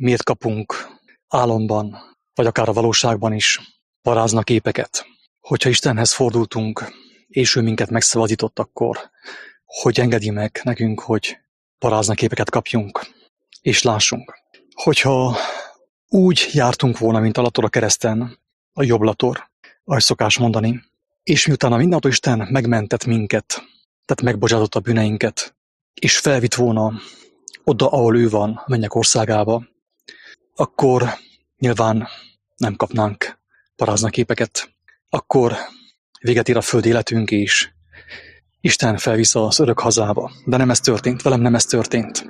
miért kapunk álomban, vagy akár a valóságban is parázna képeket. Hogyha Istenhez fordultunk, és ő minket megszabadított, akkor hogy engedi meg nekünk, hogy parázna képeket kapjunk, és lássunk. Hogyha úgy jártunk volna, mint a lator a kereszten, a jobb lator, ahogy szokás mondani, és miután a mindenható Isten megmentett minket, tehát megbocsátott a bűneinket, és felvitt volna oda, ahol ő van, a mennyek országába, akkor nyilván nem kapnánk parázna képeket. Akkor véget ér a föld életünk, és Isten felvisz az örök hazába. De nem ez történt, velem nem ez történt.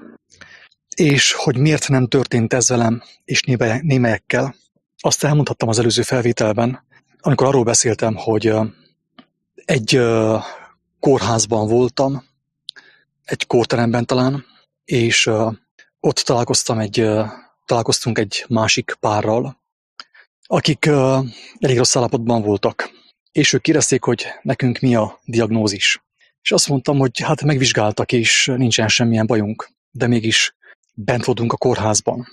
És hogy miért nem történt ez velem, és némelyekkel, azt elmondhattam az előző felvételben, amikor arról beszéltem, hogy egy kórházban voltam, egy kórteremben talán, és ott találkoztunk egy másik párral, akik elég rossz állapotban voltak, és ők kérdezték, hogy nekünk mi a diagnózis. És azt mondtam, hogy hát megvizsgáltak, és nincsen semmilyen bajunk, de mégis bent voltunk a kórházban.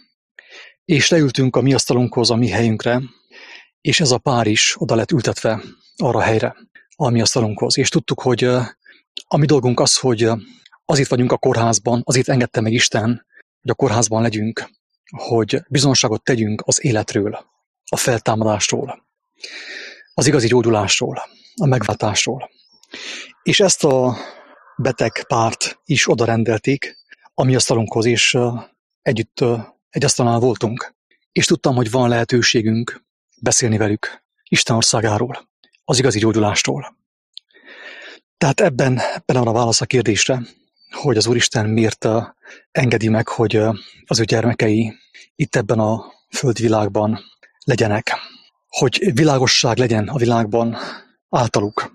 És leültünk a mi asztalunkhoz, a mi helyünkre, és ez a pár is oda lett ültetve arra a helyre, a mi asztalunkhoz. És tudtuk, hogy a mi dolgunk az, hogy azért vagyunk a kórházban, azért engedte meg Isten, hogy a kórházban legyünk, hogy bizonságot tegyünk az életről, a feltámadásról, az igazi gyógyulásról, a megváltásról. És ezt a beteg párt is oda rendelték a mi asztalunkhoz, és együtt egy asztalnál voltunk. És tudtam, hogy van lehetőségünk beszélni velük Isten országáról, az igazi gyógyulásról. Tehát ebben van a válasz a kérdésre, hogy az Úristen miért engedi meg, hogy az ő gyermekei itt ebben a földvilágban legyenek. Hogy világosság legyen a világban általuk.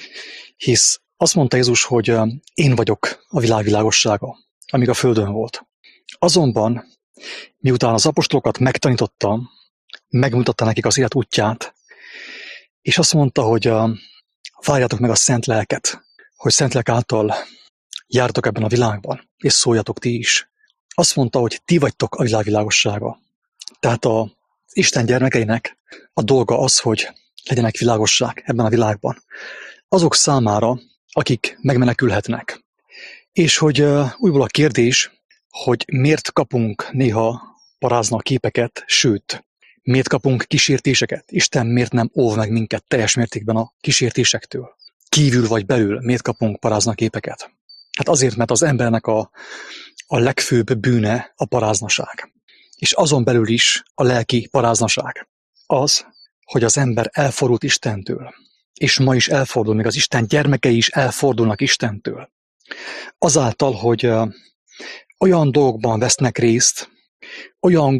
Hisz azt mondta Jézus, hogy én vagyok a világ világossága, amíg a földön volt. Azonban, miután az apostolokat megtanította, megmutatta nekik az élet útját, és azt mondta, hogy várjátok meg a Szent Lelket, hogy Szent Lelk által jártok ebben a világban, és szóljatok ti is. Azt mondta, hogy ti vagytok a világ világossága. Tehát az Isten gyermekeinek a dolga az, hogy legyenek világosság ebben a világban. Azok számára, akik megmenekülhetnek. És hogy újból a kérdés, hogy miért kapunk néha parázna képeket, sőt, miért kapunk kísértéseket? Isten miért nem óv meg minket teljes mértékben a kísértésektől? Kívül vagy belül miért kapunk parázna képeket? Hát azért, mert az embernek a legfőbb bűne a paráznaság. És azon belül is a lelki paráznaság. Az, hogy az ember elfordult Istentől. És ma is elfordul, még az Isten gyermekei is elfordulnak Istentől. Azáltal, hogy olyan dolgokban vesznek részt, olyan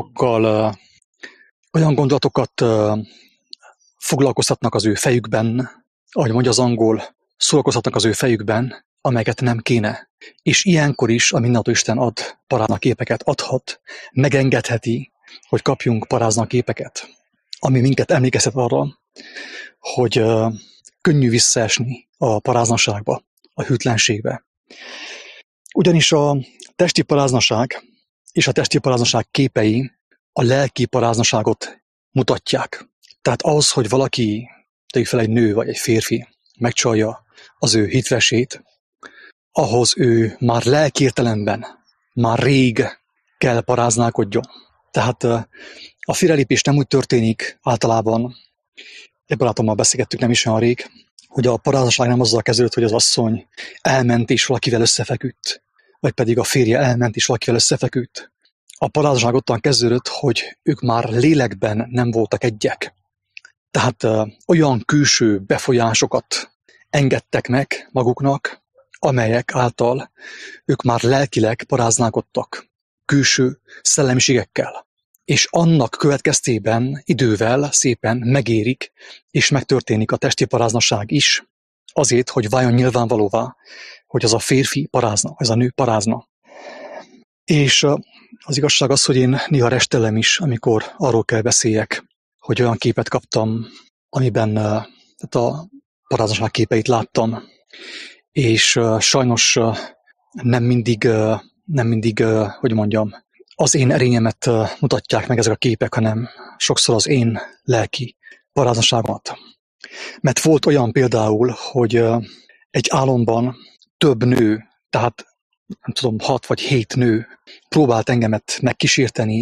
gondolatokat foglalkoztatnak az ő fejükben, ahogy mondja az angol, szórakozhatnak az ő fejükben, amelyeket nem kéne. És ilyenkor is a mindenható Isten ad parázna képeket, adhat, megengedheti, hogy kapjunk parázna képeket, ami minket emlékeztet arra, hogy könnyű visszaesni a paráznaságba, a hűtlenségbe. Ugyanis a testi paráznaság és a testi paráznaság képei a lelki paráznaságot mutatják. Tehát az, hogy valaki, tegyük fel egy nő vagy egy férfi, megcsalja az ő hitvesét, ahhoz ő már lelki értelemben, már rég kell paráználkodjon. Tehát a félrelépés nem úgy történik általában, egy barátommal beszélgettük nem is olyan rég, hogy a paráznaság nem azzal kezdődött, hogy az asszony elment és valakivel összefeküdt, vagy pedig a férje elment és valakivel összefeküdt. A paráznaság ottan kezdődött, hogy ők már lélekben nem voltak egyek. Tehát olyan külső befolyásokat engedtek meg maguknak, amelyek által ők már lelkileg paráználkodtak külső szellemiségekkel. És annak következtében idővel szépen megérik, és megtörténik a testi paráznaság is, azért, hogy váljon nyilvánvalóvá, hogy az a férfi parázna, ez a nő parázna. És az igazság az, hogy én néha restelem is, amikor arról kell beszéljek, hogy olyan képet kaptam, amiben a paráznaság képeit láttam, és sajnos nem mindig, hogy mondjam, az én erényemet mutatják meg ezek a képek, hanem sokszor az én lelki paráznaságomat. Mert volt olyan például, hogy egy álomban több nő, tehát nem tudom, 6 vagy 7 nő próbált engemet megkísérteni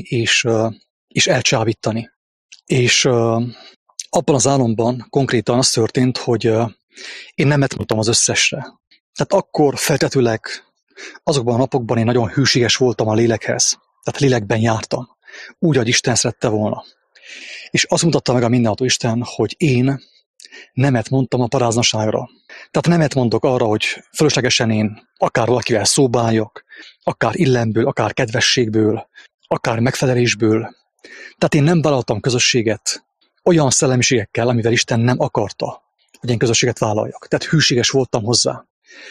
és elcsábítani. És abban az álomban konkrétan az történt, hogy én nemet mondtam az összesre. Tehát akkor feltetőleg azokban a napokban én nagyon hűséges voltam a lélekhez. Tehát lélekben jártam. Úgy, ahogy Isten szerette volna. És azt mutatta meg a mindenható Isten, hogy én nemet mondtam a paráznaságra. Tehát nemet mondok arra, hogy fölöslegesen én akár valakivel szóba álljak, akár illemből, akár kedvességből, akár megfelelésből. Tehát én nem vállaltam közösséget olyan szellemiségekkel, amivel Isten nem akarta, hogy én közösséget vállaljak. Tehát hűséges voltam hozzá.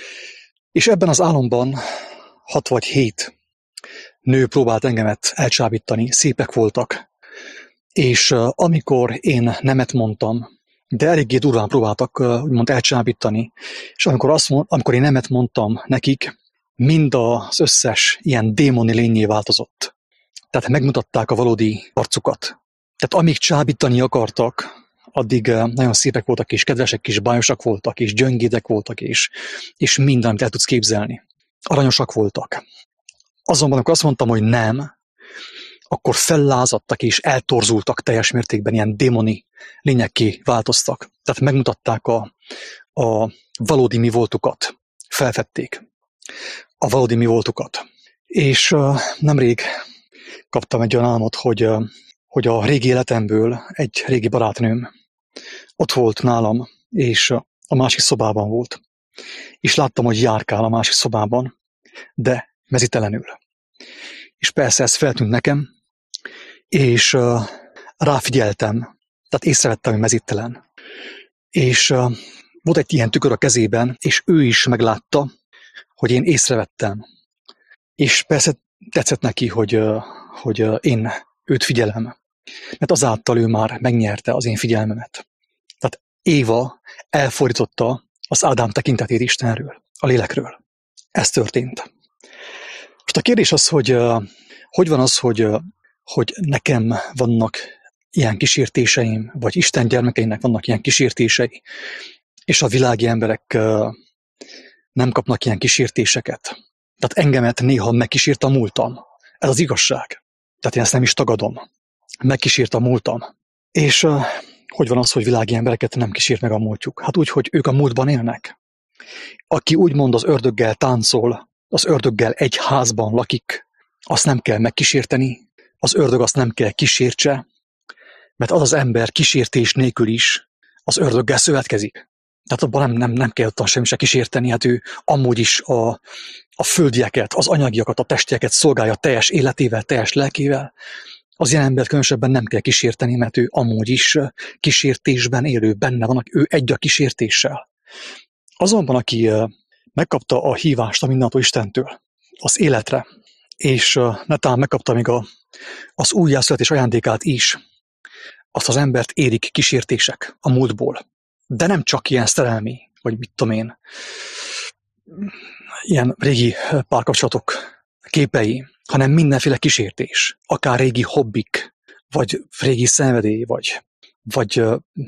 És ebben az álomban 6 vagy 7 nő próbált engemet elcsábítani, szépek voltak. És amikor én nemet mondtam, de eléggé durván próbáltak úgymond elcsábítani, és amikor én nemet mondtam nekik, mind az összes ilyen démoni lényé változott. Tehát megmutatták a valódi arcukat. Tehát amíg csábítani akartak, addig nagyon szépek voltak, és kedvesek, és bájosak voltak, és gyöngédek voltak, és minden, amit el tudsz képzelni. Aranyosak voltak. Azonban, amikor azt mondtam, hogy nem, akkor fellázadtak és eltorzultak teljes mértékben, ilyen démoni lényekké változtak. Tehát megmutatták a valódi mi voltukat. Felfedték a valódi mi voltukat. És nemrég kaptam egy olyan álmot, hogy a régi életemből egy régi barátnőm ott volt nálam, és a másik szobában volt. És láttam, hogy járkál a másik szobában, de mezitelenül. És persze ez feltűnt nekem, és ráfigyeltem, tehát észrevettem, hogy mezítelen. És volt egy ilyen tükör a kezében, és ő is meglátta, hogy én észrevettem. És persze tetszett neki, hogy én őt figyelem. Mert azáltal ő már megnyerte az én figyelmemet. Tehát Éva elfordította az Ádám tekintetét Istenről, a lélekről. Ez történt. Most a kérdés az, hogy van az, hogy nekem vannak ilyen kísértéseim, vagy Isten gyermekeinek vannak ilyen kísértései, és a világi emberek nem kapnak ilyen kísértéseket. Tehát engemet néha megkísért a múltam. Ez az igazság. Tehát én ezt nem is tagadom. Megkísért a múltam. És hogy van az, hogy világi embereket nem kísért meg a múltjuk? Hát úgy, hogy ők a múltban élnek. Aki úgymond az ördöggel táncol, az ördöggel egy házban lakik, azt nem kell megkísérteni, az ördög azt nem kell kísértse, mert az az ember kísértés nélkül is az ördöggel szövetkezik. Tehát abban nem kell ottan semmi se kísérteni, hát ő amúgy is a földieket, az anyagiakat, a testieket szolgálja teljes életével, teljes lelkével. Az ilyen embert különösebben nem kell kísérteni, mert ő amúgy is kísértésben élő, benne van, ő egy a kísértéssel. Azonban, aki megkapta a hívást a mindenható Istentől, az életre, és netán megkapta még az újjászületés ajándékát is, azt az embert érik kísértések a múltból. De nem csak ilyen szerelmi, vagy mit tudom én, ilyen régi párkapcsolatok képei, hanem mindenféle kísértés, akár régi hobbik, vagy régi szenvedély, vagy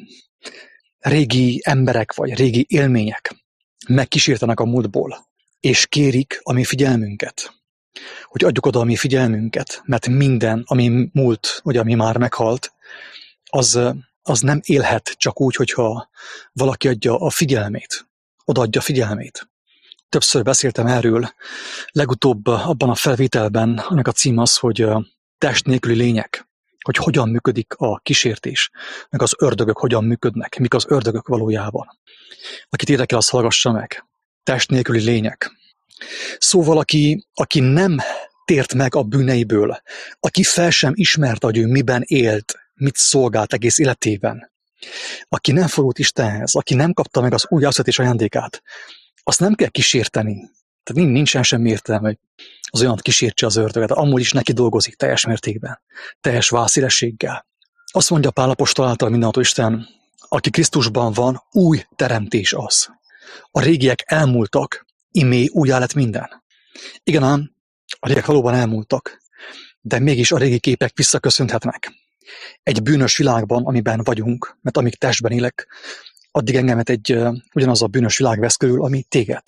régi emberek, vagy régi élmények megkísértenek a múltból, és kérik a mi figyelmünket, hogy adjuk oda a mi figyelmünket, mert minden, ami múlt, vagy ami már meghalt, az nem élhet csak úgy, hogyha valaki adja a figyelmét, odaadja a figyelmét. Többször beszéltem erről, legutóbb abban a felvételben, annak a cím az, hogy test nélküli lények, hogy hogyan működik a kísértés, meg az ördögök hogyan működnek, mik az ördögök valójában. Akit érdekel, az hallgassa meg. Test nélküli lények. Szóval aki nem tért meg a bűneiből, aki fel sem ismert, hogy ő miben élt, mit szolgált egész életében, aki nem fordult Istenhez, aki nem kapta meg az újjászületés ajándékát, azt nem kell kísérteni. Tehát nincsen semmi értelme, hogy az olyan kísértse az ördöget, amúgy is neki dolgozik teljes mértékben, teljes vászélességgel. Azt mondja Pál apostol által mindenható Isten, aki Krisztusban van, új teremtés az. A régiek elmúltak, imé újjá lett minden. Igen ám, a régiek valóban elmúltak, de mégis a régi képek visszaköszönhetnek. Egy bűnös világban, amiben vagyunk, mert amíg testben élek, addig engemet ugyanaz a bűnös világ vesz körül, ami téged.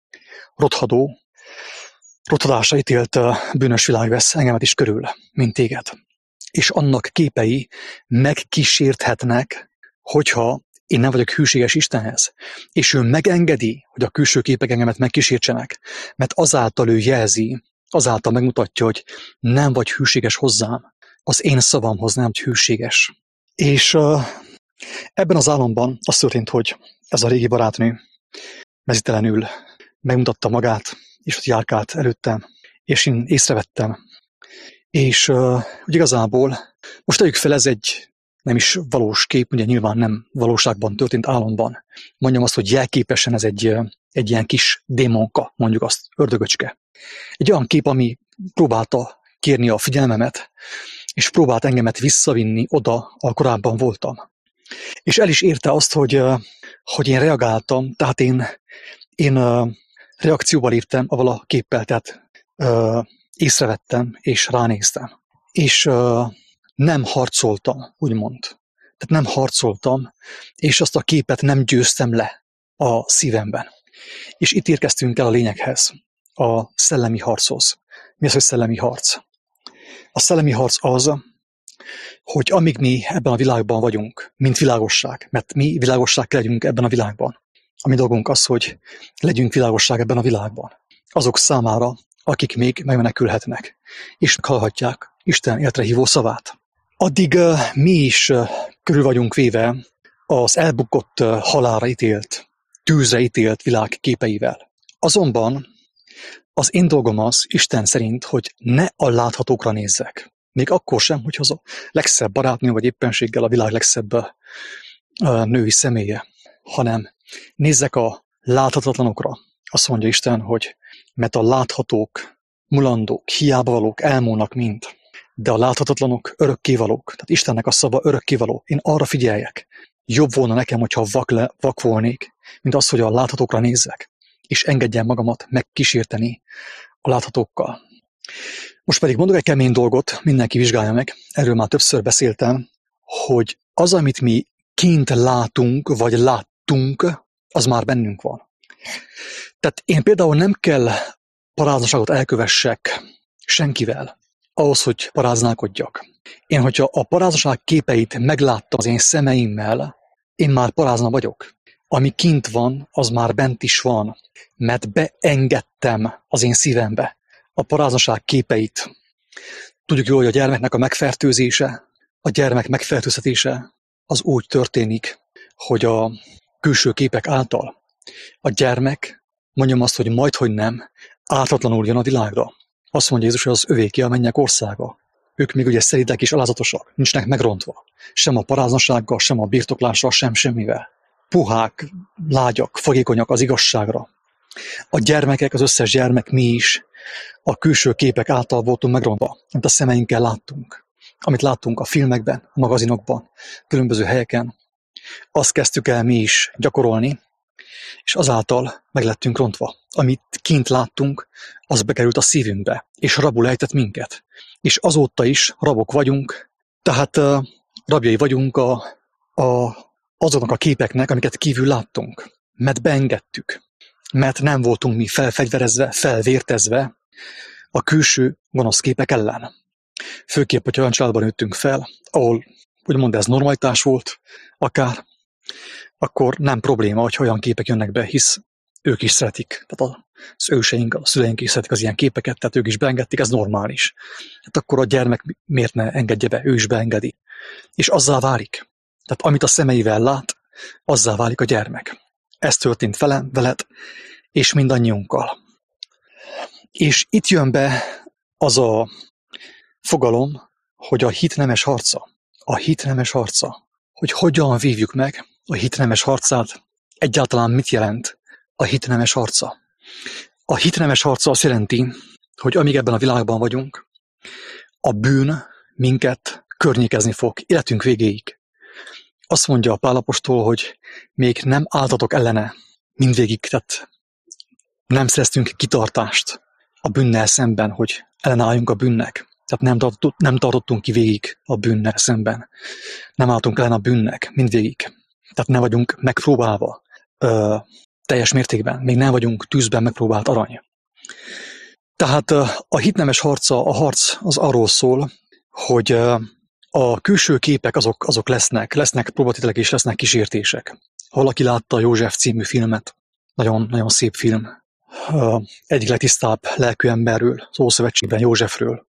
Rothadásra ítélt bűnös világ vesz engemet is körül, mint téged. És annak képei megkísérthetnek, hogyha én nem vagyok hűséges Istenhez, és ő megengedi, hogy a külső képek engemet megkísértsenek, mert azáltal ő jelzi, azáltal megmutatja, hogy nem vagy hűséges hozzám, az én szavamhoz nem vagy hűséges. És ebben az álomban az történt, hogy ez a régi barátnő mezítelenül megmutatta magát, és ott járkált előttem, és én észrevettem. És úgy igazából, most tegyük fel, ez egy nem is valós kép, ugye nyilván nem valóságban történt, álomban. Mondjam azt, hogy jelképesen ez egy ilyen kis démonka, mondjuk azt, ördögöcske. Egy olyan kép, ami próbálta kérni a figyelmemet, és próbált engemet visszavinni oda, ahol korábban voltam. És el is érte azt, hogy én reagáltam, tehát én reakcióba léptem avval a képpel, tehát észrevettem, és ránéztem. És nem harcoltam, úgymond. Tehát nem harcoltam, és azt a képet nem győztem le a szívemben. És itt érkeztünk el a lényeghez, a szellemi harchoz. Mi az, hogy szellemi harc? A szellemi harc az, hogy amíg mi ebben a világban vagyunk, mint világosság, mert mi világosság kell legyünk ebben a világban. A mi dolgunk az, hogy legyünk világosság ebben a világban. Azok számára, akik még megmenekülhetnek, és meghallhatják Isten életre hívó szavát. Addig mi is körül vagyunk véve az elbukott, halálra ítélt, tűzre ítélt világ képeivel. Azonban az én dolgom az, Isten szerint, hogy ne a láthatókra nézzek. Még akkor sem, hogy az a legszebb barátnő, vagy éppenséggel a világ legszebb női személye, hanem nézzek a láthatatlanokra. Azt mondja Isten, hogy mert a láthatók, mulandók, hiába valók elmúlnak mind, de a láthatatlanok örökkévalók. Tehát Istennek a szava örökkévaló. Én arra figyeljek. Jobb volna nekem, hogyha vak volnék, mint az, hogy a láthatókra nézzek, és engedjem magamat megkísérteni a láthatókkal. Most pedig mondok egy kemény dolgot, mindenki vizsgálja meg, erről már többször beszéltem, hogy az, amit mi kint látunk, vagy láttunk, az már bennünk van. Tehát én például nem kell paráznaságot elkövessek senkivel, ahhoz, hogy paráználkodjak. Én, hogyha a paráznaság képeit megláttam az én szemeimmel, én már parázna vagyok. Ami kint van, az már bent is van, mert beengedtem az én szívembe a paráznaság képeit. Tudjuk jól, hogy a gyermeknek a megfertőzése, a gyermek megfertőztetése az úgy történik, hogy a külső képek által a gyermek, mondjam azt, hogy majdhogy nem, ártatlanul jön a világra. Azt mondja Jézus, hogy az övéké a mennyek országa. Ők még ugye szelídek és alázatosak, nincsnek megrontva. Sem a paráznasággal, sem a birtoklással, sem semmivel. Puhák, lágyak, fogékonyak az igazságra. A gyermekek, az összes gyermek, mi is a külső képek által voltunk megrontva, amit a szemeinkkel láttunk. Amit láttunk a filmekben, a magazinokban, különböző helyeken. Azt kezdtük el mi is gyakorolni, és azáltal meglettünk rontva. Amit kint láttunk, az bekerült a szívünkbe, és rabul ejtett minket. És azóta is rabok vagyunk, tehát rabjai vagyunk azoknak a képeknek, amiket kívül láttunk. Mert beengedtük. Mert nem voltunk mi felfegyverezve, felvértezve a külső gonosz képek ellen. Főképp, hogy olyan családban nőttünk fel, ahol úgymond ez normalitás volt, akár, akkor nem probléma, hogy olyan képek jönnek be, hisz ők is szeretik. Tehát az őseink, a szüleink is szeretik az ilyen képeket, tehát ők is beengedték, ez normális. Tehát akkor a gyermek miért ne engedje be, ő is beengedi. És azzá válik. Tehát amit a szemeivel lát, azzá válik a gyermek. Ez történt velem, veled, és mindannyiunkkal. És itt jön be az a fogalom, hogy a hit nemes harca. A hit nemes harca. Hogy hogyan vívjuk meg a hit nemes harcát, egyáltalán mit jelent a hit nemes harca. A hit nemes harca azt jelenti, hogy amíg ebben a világban vagyunk, a bűn minket környékezni fog életünk végéig. Azt mondja a Pál apostol, hogy még nem álltatok ellene mindvégig, tehát nem szereztünk kitartást a bűnnel szemben, hogy ellenálljunk a bűnnek. Tehát nem tartottunk ki végig a bűnnel szemben. Nem álltunk ellen a bűnnek mindvégig. Tehát nem vagyunk megpróbálva teljes mértékben. Még nem vagyunk tűzben megpróbált arany. Tehát a hitnemes harca, a harc az arról szól, hogy a külső képek azok lesznek próbatételek és lesznek kísértések. Ha valaki látta a József című filmet, nagyon, nagyon szép film, egyik legtisztább lelkű emberről, az Ószövetségben Józsefről,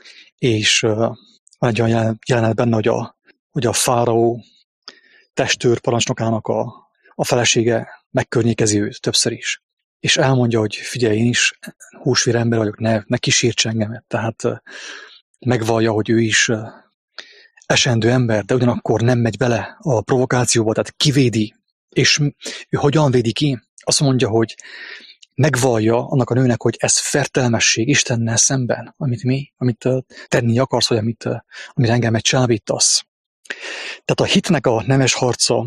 és van egy olyan jelenet benne, hogy a fáraó testőr parancsnokának a felesége megkörnyékezi őt többször is. És elmondja, hogy figyelj, én is húsvér ember vagyok, ne kísérts engemet. Tehát megvallja, hogy ő is esendő ember, de ugyanakkor nem megy bele a provokációba, tehát kivédi. És ő hogyan védi ki? Azt mondja, hogy megvallja annak a nőnek, hogy ez fertelmesség Istennel szemben, amit tenni akarsz, vagy amire engemet csábítasz. Tehát a hitnek a nemes harca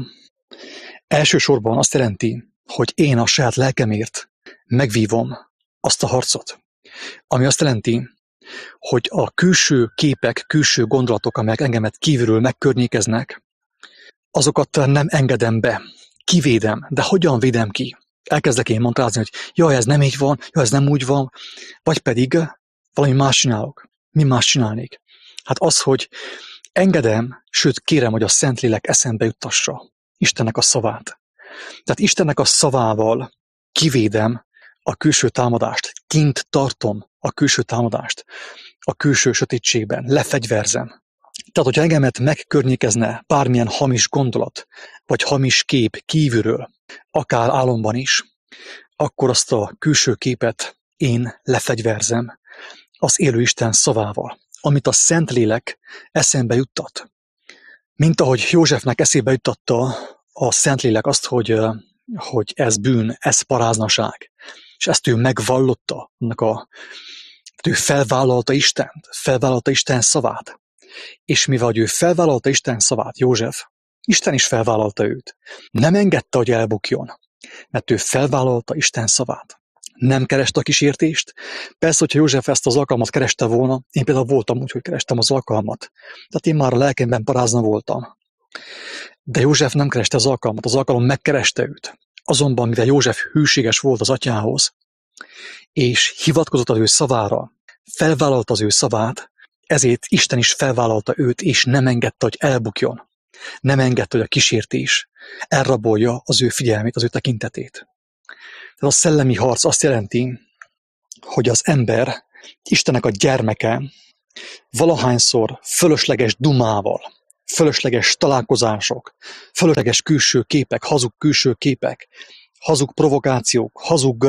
elsősorban azt jelenti, hogy én a saját lelkemért megvívom azt a harcot. Ami azt jelenti, hogy a külső képek, külső gondolatok, amelyek engemet kívülről megkörnyékeznek, azokat nem engedem be, kivédem, de hogyan védem ki? Elkezdek én mantrázni, hogy jaj, ez nem így van, jaj, ez nem úgy van, vagy pedig valami más csinálok. Mi más csinálnék? Hát az, hogy engedem, sőt kérem, hogy a Szentlélek eszembe juttassa Istennek a szavát. Tehát Istennek a szavával kivédem a külső támadást, kint tartom a külső támadást, a külső sötétségben, lefegyverzem. Tehát, hogyha engemet megkörnyékezne bármilyen hamis gondolat, vagy hamis kép kívülről, akár álomban is, akkor azt a külső képet én lefegyverzem az élő Isten szavával, amit a Szentlélek eszembe juttat. Mint ahogy Józsefnek eszébe juttatta a Szentlélek azt, hogy ez bűn, ez paráznaság, és ezt ő megvallotta, ő felvállalta Isten szavát. És mivel ő felvállalta Isten szavát, József, Isten is felvállalta őt. Nem engedte, hogy elbukjon, mert ő felvállalta Isten szavát. Nem kereste a kísértést. Persze, hogyha József ezt az alkalmat kereste volna, én például voltam úgy, hogy kerestem az alkalmat. Tehát én már a lelkemben parázna voltam. De József nem kereste az alkalom megkereste őt. Azonban, mivel József hűséges volt az atyához, és hivatkozott az ő szavára, felvállalta az ő szavát, ezért Isten is felvállalta őt, és nem engedte, hogy elbukjon. Nem engedte, hogy a kísértés elrabolja az ő figyelmét, az ő tekintetét. Tehát a szellemi harc azt jelenti, hogy az ember, Istennek a gyermeke, valahányszor fölösleges dumával, fölösleges találkozások, fölösleges külső képek, hazug külső képek, hazug provokációk, hazug,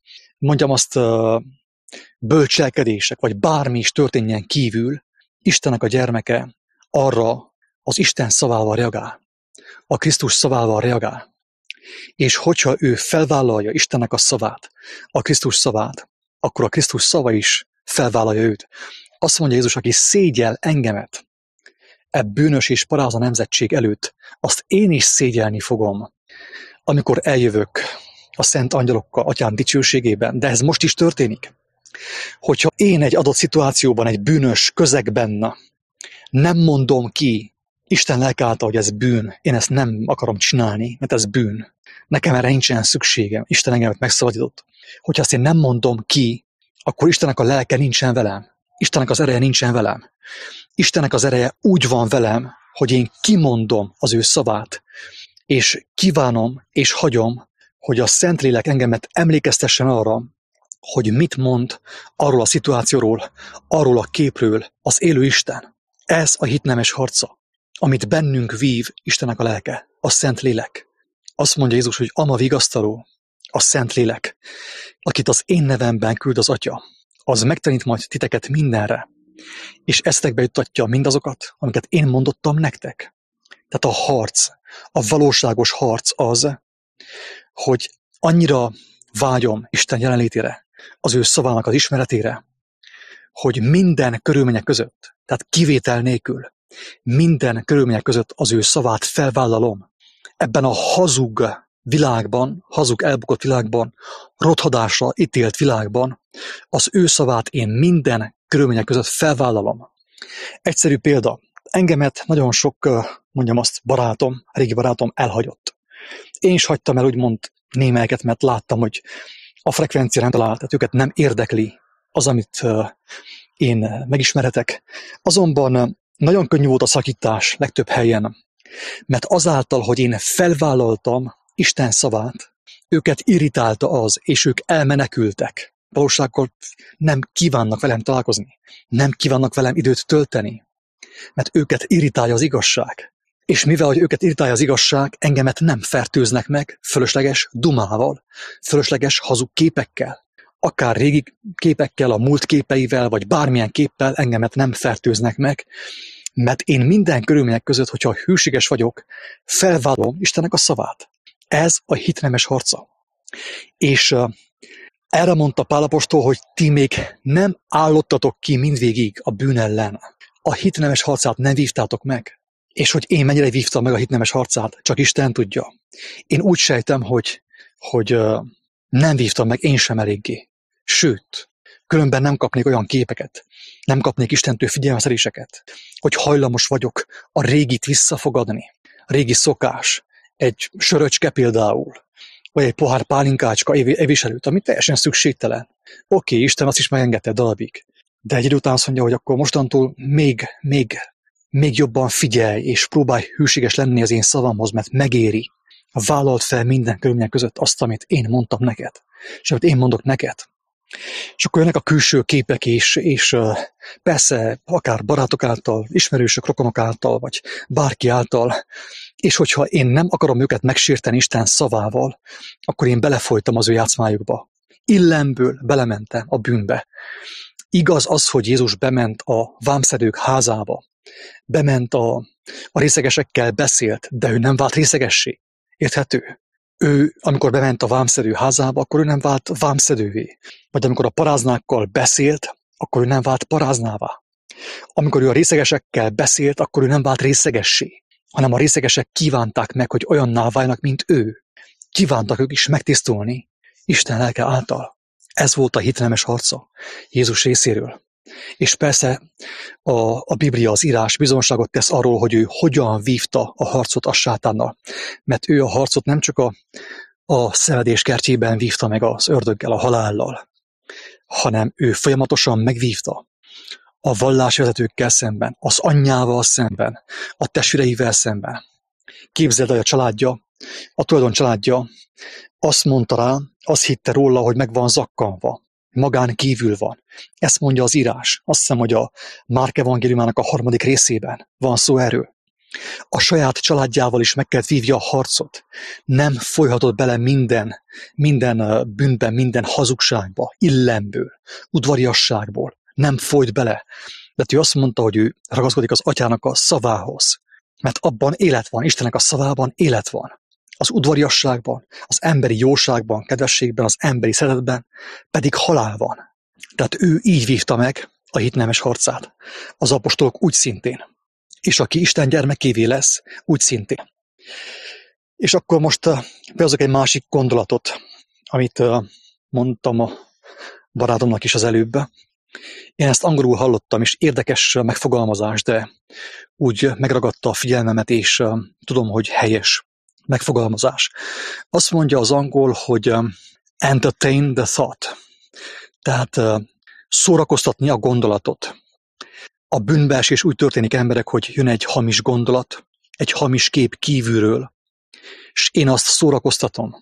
bölcselkedések, vagy bármi is történjen kívül, Istennek a gyermeke arra az Isten szavával reagál, a Krisztus szavával reagál. És hogyha ő felvállalja Istennek a szavát, a Krisztus szavát, akkor a Krisztus szava is felvállalja őt. Azt mondja Jézus, aki szégyel engemet bűnös és parázna nemzetség előtt, azt én is szégyelni fogom, amikor eljövök a szent angyalokkal, atyám dicsőségében. De ez most is történik. Hogyha én egy adott szituációban, egy bűnös közegben nem mondom ki Isten lelke által, hogy ez bűn, én ezt nem akarom csinálni, mert ez bűn. Nekem erre nincsen szükségem, Isten engemet megszabadított. Hogyha ezt én nem mondom ki, akkor Istennek a lelke nincsen velem. Istennek az ereje nincsen velem. Istennek az ereje úgy van velem, hogy én kimondom az ő szavát, és kívánom és hagyom, hogy a Szentlélek engemet emlékeztessen arra, hogy mit mond arról a szituációról, arról a képről az élő Isten. Ez a hit nemes harca, amit bennünk vív Istennek a lelke, a Szentlélek. Azt mondja Jézus, hogy ama vigasztaló, a Szentlélek, akit az én nevemben küld az Atya, az megtanít majd titeket mindenre, és esztekbe juttatja mindazokat, amiket én mondottam nektek. Tehát a harc, a valóságos harc az, hogy annyira vágyom Isten jelenlétére, az ő szavának az ismeretére, hogy minden körülmények között, tehát kivétel nélkül, minden körülmények között az ő szavát felvállalom. Ebben a hazug világban, hazug elbukott világban, rothadásra ítélt világban, az ő szavát én minden körülmények között felvállalom. Egyszerű példa. Engemet nagyon sok, mondjam azt, régi barátom elhagyott. Én is hagytam el úgymond némelyeket, mert láttam, hogy a frekvencia nem talált, tehát őket nem érdekli az, amit én megismerhetek. Azonban nagyon könnyű volt a szakítás legtöbb helyen, mert azáltal, hogy én felvállaltam Isten szavát, őket irritálta az, és ők elmenekültek. Valósággal nem kívánnak velem találkozni, nem kívánnak velem időt tölteni, mert őket irritálja az igazság. És mivel, hogy őket irritálja az igazság, engemet nem fertőznek meg fölösleges dumával, fölösleges hazug képekkel. Akár régi képekkel, a múlt képeivel, vagy bármilyen képpel engemet nem fertőznek meg, mert én minden körülmények között, hogyha hűséges vagyok, felvállalom Istennek a szavát. Ez a hit nemes harca. És erre mondta Pál apostol, hogy ti még nem állottatok ki mindvégig a bűn ellen. A hit nemes harcát nem vívtátok meg. És hogy én mennyire vívtam meg a hit nemes harcát, csak Isten tudja. Én úgy sejtem, hogy nem vívtam meg én sem eléggé. Sőt, különben nem kapnék olyan képeket, nem kapnék Istentől figyelmeztetéseket, hogy hajlamos vagyok a régit visszafogadni. A régi szokás, egy söröcske például, vagy egy pohár pálinkácska evés előtt, ami teljesen szükségtelen. Oké, Isten azt is megengedte darabig, de egy idő után azt mondja, hogy akkor mostantól még jobban figyelj, és próbálj hűséges lenni az én szavamhoz, mert megéri. Vállald fel minden körülmények között azt, amit én mondtam neked, és amit én mondok neked. És akkor jönnek a külső képek is, és persze akár barátok által, ismerősök, rokonok által, vagy bárki által, és hogyha én nem akarom őket megsérteni Isten szavával, akkor én belefolytam az ő játszmájukba. Illemből belementem a bűnbe. Igaz az, hogy Jézus bement a vámszedők házába, bement a részegesekkel beszélt, de ő nem vált részegessé. Érthető? Ő, amikor bement a vámszedő házába, akkor ő nem vált vámszedővé. Vagy amikor a paráznákkal beszélt, akkor ő nem vált paráznává. Amikor ő a részegesekkel beszélt, akkor ő nem vált részegessé, hanem a részegesek kívánták meg, hogy olyanná váljanak, mint ő. Kívántak ők is megtisztulni Isten lelke által. Ez volt a hitnemes harca Jézus részéről. És persze a Biblia, az írás bizonságot tesz arról, hogy ő hogyan vívta a harcot a sátánnal. Mert ő a harcot nem csak a szenvedés kertjében vívta meg az ördöggel, a halállal, hanem ő folyamatosan megvívta a vallásvezetőkkel szemben, az anyjával szemben, a testvéreivel szemben. Képzeld el, a családja, a tulajdon családja azt mondta rá, azt hitte róla, hogy meg van zakkanva, magán kívül van. Ezt mondja az írás. Azt hiszem, hogy a Márk evangéliumának a 3. részében van szó erről. A saját családjával is meg kellett vívja a harcot. Nem folyhatott bele minden bűnben, minden hazugságba, illemből, udvariasságból. Nem folyt bele. De ő azt mondta, hogy ő ragaszkodik az atyának a szavához. Mert abban élet van, Istennek a szavában élet van. Az udvariasságban, az emberi jóságban, kedvességben, az emberi szeretetben pedig halál van. Tehát ő így vívta meg a hitnemes harcát. Az apostolok úgy szintén. És aki Isten gyermekévé lesz, úgy szintén. És akkor most behozok egy másik gondolatot, amit mondtam a barátomnak is az előbb. Én ezt angolul hallottam, és érdekes megfogalmazás, de úgy megragadta a figyelmemet, és tudom, hogy helyes megfogalmazás. Azt mondja az angol, hogy entertain the thought. Tehát szórakoztatni a gondolatot. A bűnbeesés úgy történik, emberek, hogy jön egy hamis gondolat, egy hamis kép kívülről, és én azt szórakoztatom.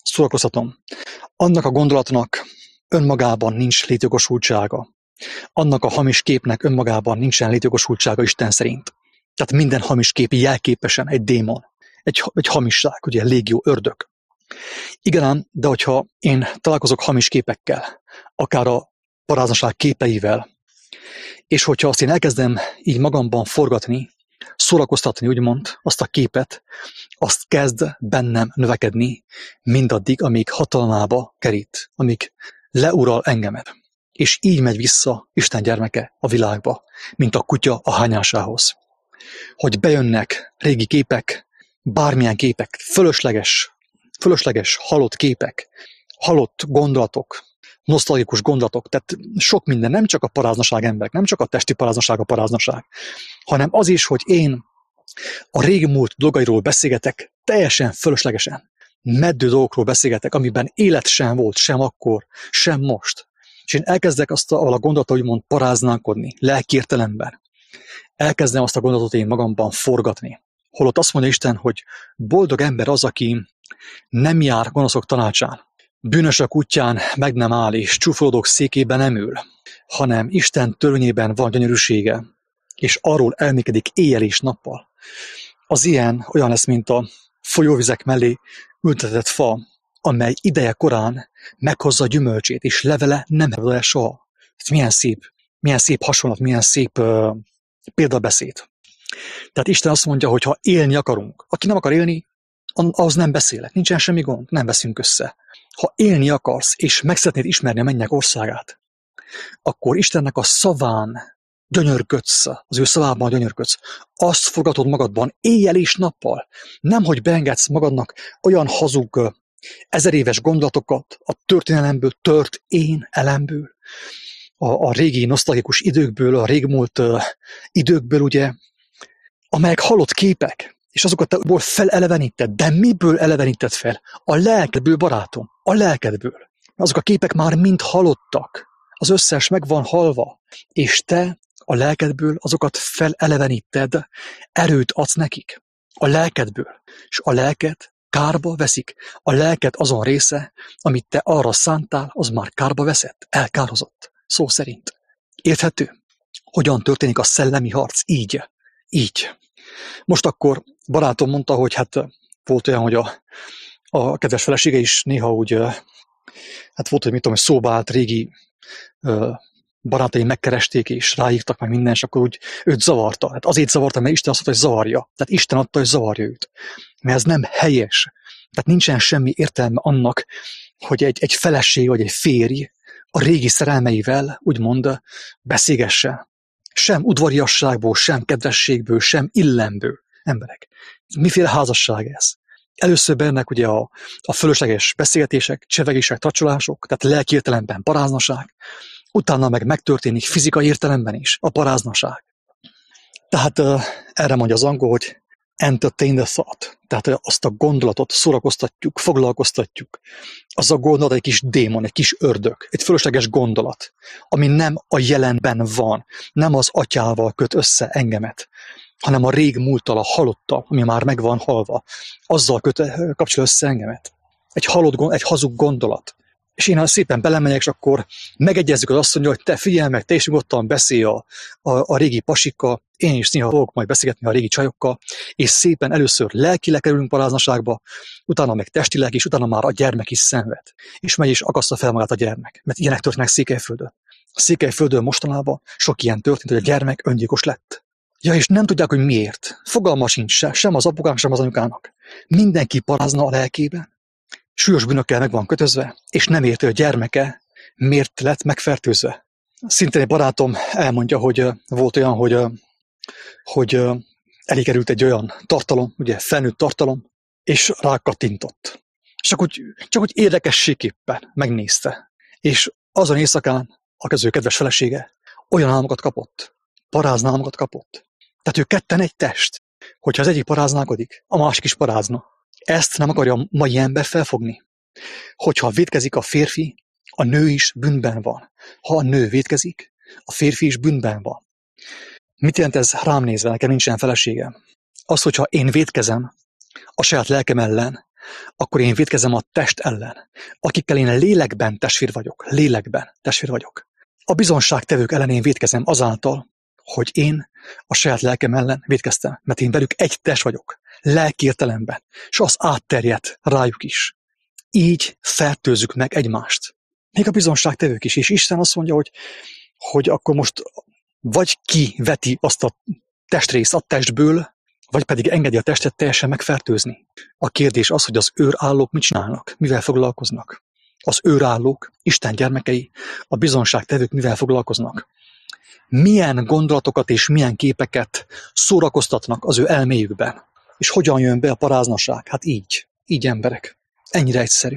Annak a gondolatnak önmagában nincs létjogosultsága. Annak a hamis képnek önmagában nincsen létjogosultsága Isten szerint. Tehát minden hamis kép jelképesen egy démon. Egy hamisság, ugye légió, ördög. Igen ám, de hogyha én találkozok hamis képekkel, akár a paráznaság képeivel, és hogyha azt én elkezdem így magamban forgatni, szórakoztatni, úgymond, azt a képet, azt kezd bennem növekedni mindaddig, amíg hatalmába kerít, amíg leural engemet. És így megy vissza Isten gyermeke a világba, mint a kutya a hányásához. Hogy bejönnek régi képek, bármilyen képek, fölösleges halott képek, halott gondolatok, nosztalgikus gondolatok, tehát sok minden, nem csak a paráznaság emberek, nem csak a testi paráznaság a paráznaság, hanem az is, hogy én a régi múlt dolgairól beszélgetek teljesen fölöslegesen. Meddő dolgokról beszélgetek, amiben élet sem volt, sem akkor, sem most. És én elkezdek azt a gondolatot, úgymond paráználkodni, lelki értelemben. Elkezdem azt a gondolatot én magamban forgatni. Holott azt mondja Isten, hogy boldog ember az, aki nem jár gonoszok tanácsán, bűnösök útján meg nem áll, és csúfolódók székében nem ül, hanem Isten törvényében van gyönyörűsége, és arról elmékedik éjjel és nappal. Az ilyen olyan lesz, mint a folyóvizek mellé ültetett fa, amely ideje korán meghozza a gyümölcsét, és levele nem hervad el soha. Milyen szép hasonlat, milyen szép példabeszéd. Tehát Isten azt mondja, hogy ha élni akarunk, aki nem akar élni, ahhoz nem beszélek, nincsen semmi gond, nem veszünk össze. Ha élni akarsz, és meg szeretnéd ismerni a mennyek országát, akkor Istennek a szaván gyönyörködsz, az ő szavában gyönyörködsz. Azt forgatod magadban éjjel és nappal. Nemhogy beengedsz magadnak olyan hazug, ezeréves gondolatokat a történelemből, tört én elemből, a régi nosztalgikus időkből, a régmúlt időkből, ugye, amelyek halott képek, és azokat abból feleleveníted. De miből eleveníted fel? A lelkedből, barátom, a lelkedből. Azok a képek már mind halottak. Az összes meg van halva, és te a lelkedből azokat feleleveníted, erőt adsz nekik. A lelkedből. És a lelket kárba veszik. A lelked azon része, amit te arra szántál, az már kárba veszett, elkározott. Szó szerint. Érthető? Hogyan történik a szellemi harc? Így. Most akkor barátom mondta, hogy hát volt olyan, hogy a kedves felesége is néha úgy, hát volt, hogy mit tudom, szóba állt régi barátai megkeresték, és ráhívtak meg minden, és akkor úgy őt zavarta. Hát azért zavarta, mert Isten azt mondta, hogy zavarja. Tehát Isten adta, hogy zavarja őt. Mert ez nem helyes. Tehát nincsen semmi értelme annak, hogy egy feleség vagy egy férj a régi szerelmeivel úgymond beszélgessen. Sem udvariasságból, sem kedvességből, sem illemből, emberek. Miféle házasság ez? Először bennek ugye a fölösleges beszélgetések, csevegések, tacsolások, tehát lelki értelemben paráznaság, utána meg megtörténik fizikai értelemben is a paráznaság. Tehát erre mondja az angol, hogy entertain the thought, tehát azt a gondolatot szórakoztatjuk, foglalkoztatjuk. Az a gondolat egy kis démon, egy kis ördög, egy fölösleges gondolat, ami nem a jelenben van, nem az atyával köt össze engemet, hanem a rég múlttal, a halottal, ami már meg van halva, azzal kapcsol össze engemet. Egy hazug gondolat. És én szépen belemegyek, és akkor megegyezzük az asszonnyal, hogy te figyelj meg, te is nyugodtan beszélj a régi pasikkal, én is néha fogok majd beszélgetni a régi csajokkal, és szépen először lelkileg kerülünk paráznaságba, utána meg testileg, és utána már a gyermek is szenved. És megy és akasztja fel magát a gyermek, mert ilyenek történnek Székelyföldön. A Székelyföldön mostanában sok ilyen történt, hogy a gyermek öngyilkos lett. Ja, és nem tudják, hogy miért. Fogalma sincs sem az apukánk, sem az anyukának. Mindenki parázna a lelkében. Súlyos bűnökkel meg van kötözve, és nem érti, hogy a gyermeke miért lett megfertőzve. Szintén egy barátom elmondja, hogy volt olyan, hogy elé került egy olyan tartalom, ugye felnőtt tartalom, és rákattintott. Csak úgy érdekességképpen megnézte. És azon éjszakán az ő kedves felesége olyan álmokat kapott, paráználmokat kapott. Tehát ők ketten egy test. Hogyha az egyik paráználkodik, a másik is parázna. Ezt nem akarja a mai ember felfogni. Hogyha vétkezik a férfi, a nő is bűnben van. Ha a nő vétkezik, a férfi is bűnben van. Mit jelent ez rám nézve? Nekem nincsen feleségem. Az, hogyha én vétkezem a saját lelkem ellen, akkor én vétkezem a test ellen. Akikkel én lélekben testvér vagyok. A bizonságtevők ellen én vétkezem azáltal, hogy én a saját lelkem ellen vétkeztem, mert én velük egy test vagyok, lelki értelemben, és az átterjedt rájuk is. Így fertőzzük meg egymást. Még a bizonságtevők is, és Isten azt mondja, hogy akkor most vagy kiveti azt a testrészt a testből, vagy pedig engedi a testet teljesen megfertőzni. A kérdés az, hogy az őrállók mit csinálnak, mivel foglalkoznak. Az őrállók, Isten gyermekei, a bizonságtevők mivel foglalkoznak. Milyen gondolatokat és milyen képeket szórakoztatnak az ő elméjükben. És hogyan jön be a paráznaság? Hát így emberek. Ennyire egyszerű.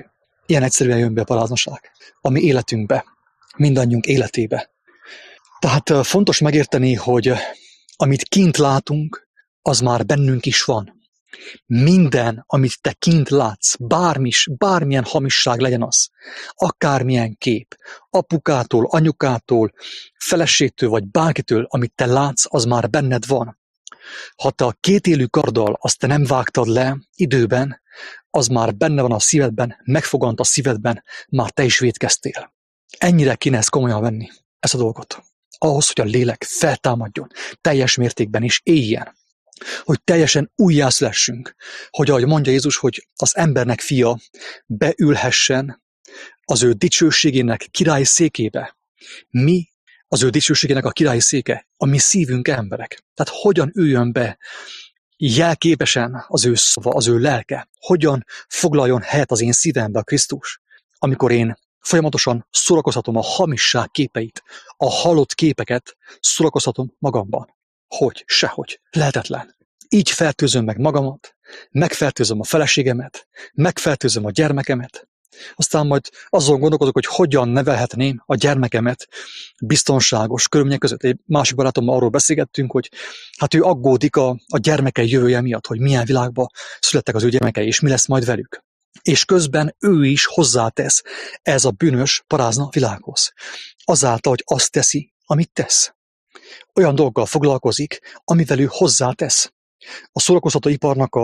Ilyen egyszerűen jön be a paráznaság a mi életünkbe, mindannyiunk életébe. Tehát fontos megérteni, hogy amit kint látunk, az már bennünk is van. Minden, amit te kint látsz, bármilyen hamisság legyen az, akármilyen kép, apukától, anyukától, feleségtől vagy bárkitől, amit te látsz, az már benned van. Ha te a kétélű karddal azt te nem vágtad le időben, az már benne van a szívedben, megfogant a szívedben, már te is vétkeztél. Ennyire kéne ezt komolyan venni, ezt a dolgot. Ahhoz, hogy a lélek feltámadjon, teljes mértékben is éljen. Hogy teljesen újjászülessünk, hogy ahogy mondja Jézus, hogy az embernek fia beülhessen az ő dicsőségének királyi székébe. Mi az ő dicsőségének a királyi széke, a mi szívünk emberek. Tehát hogyan üljön be jelképesen az ő szava, az ő lelke, hogyan foglaljon helyet az én szívembe a Krisztus, amikor én folyamatosan szórakozhatom a hamisság képeit, a halott képeket szórakozhatom magamban. Hogy? Sehogy. Lehetetlen. Így fertőzöm meg magamat, megfertőzöm a feleségemet, megfertőzöm a gyermekemet, aztán majd azon gondolkodok, hogy hogyan nevelhetném a gyermekemet biztonságos körülmények között. Egy másik barátommal arról beszélgettünk, hogy hát ő aggódik a gyermekei jövője miatt, hogy milyen világba születtek az ő gyermekei, és mi lesz majd velük. És közben ő is hozzátesz ez a bűnös parázna világhoz. Azáltal, hogy azt teszi, amit tesz. Olyan dolggal foglalkozik, amivel ő hozzátesz. A szórakoztatóiparnak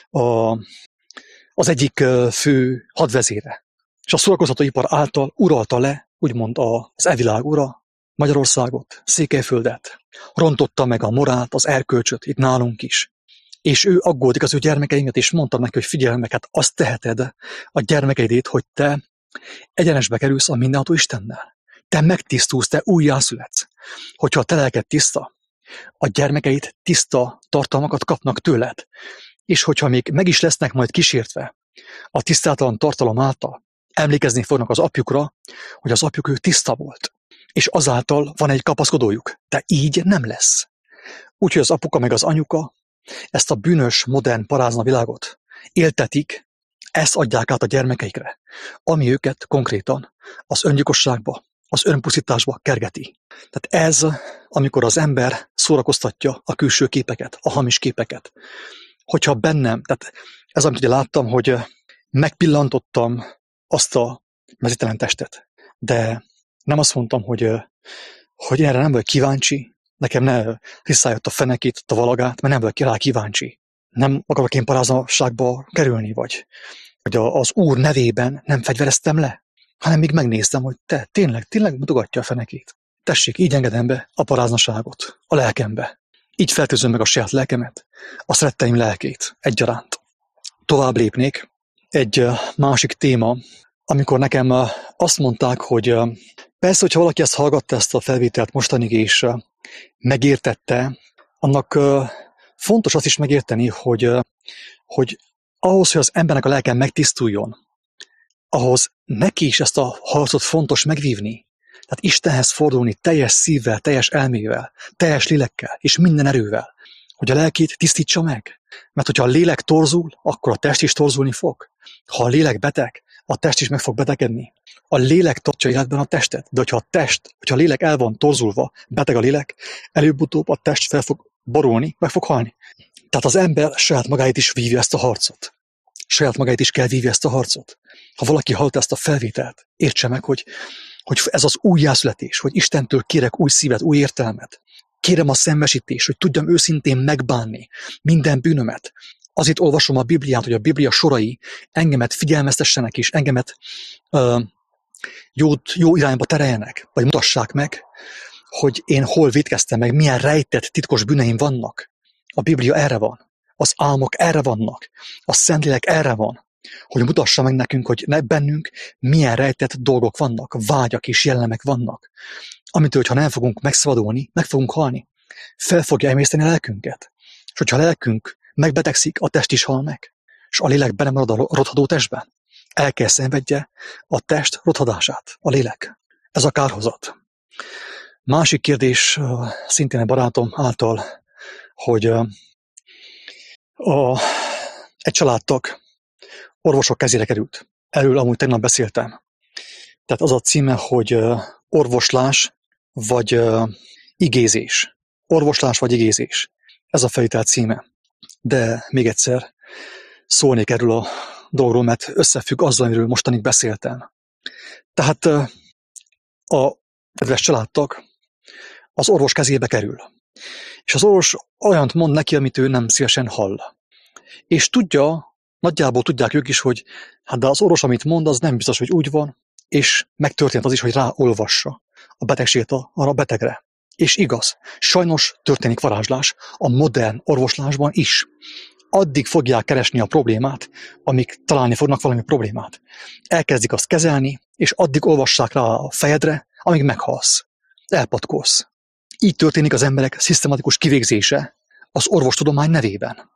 az egyik fő hadvezére. És a szórakoztatóipar által uralta le, úgymond az e-világ ura, Magyarországot, Székelyföldet. Rontotta meg a morált, az erkölcsöt itt nálunk is. És ő aggódik az ő gyermekeinket, és mondta neki, hogy figyelj meg, hát azt teheted a gyermekeidét, hogy te egyenesbe kerülsz a mindenható Istennel. Te megtisztulsz, te újjászületsz. Hogyha a te lelked tiszta, a gyermekeid tiszta tartalmakat kapnak tőled. És hogyha még meg is lesznek majd kísértve a tisztátalan tartalom által, emlékezni fognak az apjukra, hogy az apjuk ő tiszta volt. És azáltal van egy kapaszkodójuk. De így nem lesz. Úgyhogy az apuka meg az anyuka ezt a bűnös, modern parázna világot éltetik, ezt adják át a gyermekeikre, ami őket konkrétan az öngyilkosságba, az önpusztításba kergeti. Tehát ez, amikor az ember szórakoztatja a külső képeket, a hamis képeket. Hogyha bennem, tehát ez, amit ugye láttam, hogy megpillantottam azt a mezítelen testet, de nem azt mondtam, hogy én erre nem vagyok kíváncsi, nekem ne risszáljott a fenekét, a valagát, mert nem vagyok rá kíváncsi. Nem akarok én paráznaságba kerülni, vagy az Úr nevében nem fegyvereztem le, hanem még megnéztem, hogy te tényleg mutogatja a fenekét. Tessék, így engedem be a paráznaságot, a lelkembe. Így fertőzöm meg a saját lelkemet, a szeretteim lelkét egyaránt. Tovább lépnék. Egy másik téma, amikor nekem azt mondták, hogy persze, hogyha valaki ezt hallgatta, ezt a felvételt mostanig, és megértette, annak fontos azt is megérteni, hogy ahhoz, hogy az embernek a lelke megtisztuljon, ahhoz neki is ezt a harcot fontos megvívni. Tehát Istenhez fordulni teljes szívvel, teljes elmével, teljes lélekkel és minden erővel, hogy a lelkét tisztítsa meg. Mert hogyha a lélek torzul, akkor a test is torzulni fog. Ha a lélek beteg, a test is meg fog betegedni. A lélek tartja életben a testet, de hogyha a lélek el van torzulva, beteg a lélek, előbb-utóbb a test fel fog borulni, meg fog halni. Tehát az ember saját magáit is vívja ezt a harcot. Saját magáit is kell vívja ezt a harcot. Ha valaki hallt ezt a felvételt, értse meg, hogy ez az újjászületés, hogy Istentől kérek új szívet, új értelmet. Kérem a szembesítést, hogy tudjam őszintén megbánni minden bűnömet. Azért olvasom a Bibliát, hogy a Biblia sorai engemet figyelmeztessenek és engemet jó irányba tereljenek, vagy mutassák meg, hogy én hol vétkeztem meg, milyen rejtett, titkos bűneim vannak. A Biblia erre van. Az álmok erre vannak. A Szentlélek erre van. Hogy mutassa meg nekünk, hogy bennünk milyen rejtett dolgok vannak, vágyak és jellemek vannak. Amitől, hogyha nem fogunk megszabadulni, meg fogunk halni. Fel fogja emészteni a lelkünket. És hogyha a lelkünk megbetegszik, a test is hal meg. És a lélek benne marad a rothadó testben. El kell szenvedje a test rothadását, a lélek. Ez a kárhozat. Másik kérdés, szintén egy barátom által, hogy egy családtag orvosok kezére került. Erről amúgy tegnap beszéltem. Tehát az a címe, hogy orvoslás vagy igézés. Orvoslás vagy igézés. Ez a felvétel címe. De még egyszer szólnék erről a dologról, mert összefügg azzal, amiről mostanig beszéltem. Tehát a kedves családtag az orvos kezébe kerül. És az orvos olyant mond neki, amit ő nem szívesen hall. És tudja, nagyjából tudják ők is, hogy hát de az orvos, amit mond, az nem biztos, hogy úgy van, és megtörtént az is, hogy ráolvassa a betegséget arra a betegre. És igaz, sajnos történik varázslás a modern orvoslásban is. Addig fogják keresni a problémát, amíg találni fognak valami problémát. Elkezdik azt kezelni, és addig olvassák rá a fejedre, amíg meghalsz. Elpatkolsz. Így történik az emberek szisztematikus kivégzése az orvostudomány nevében.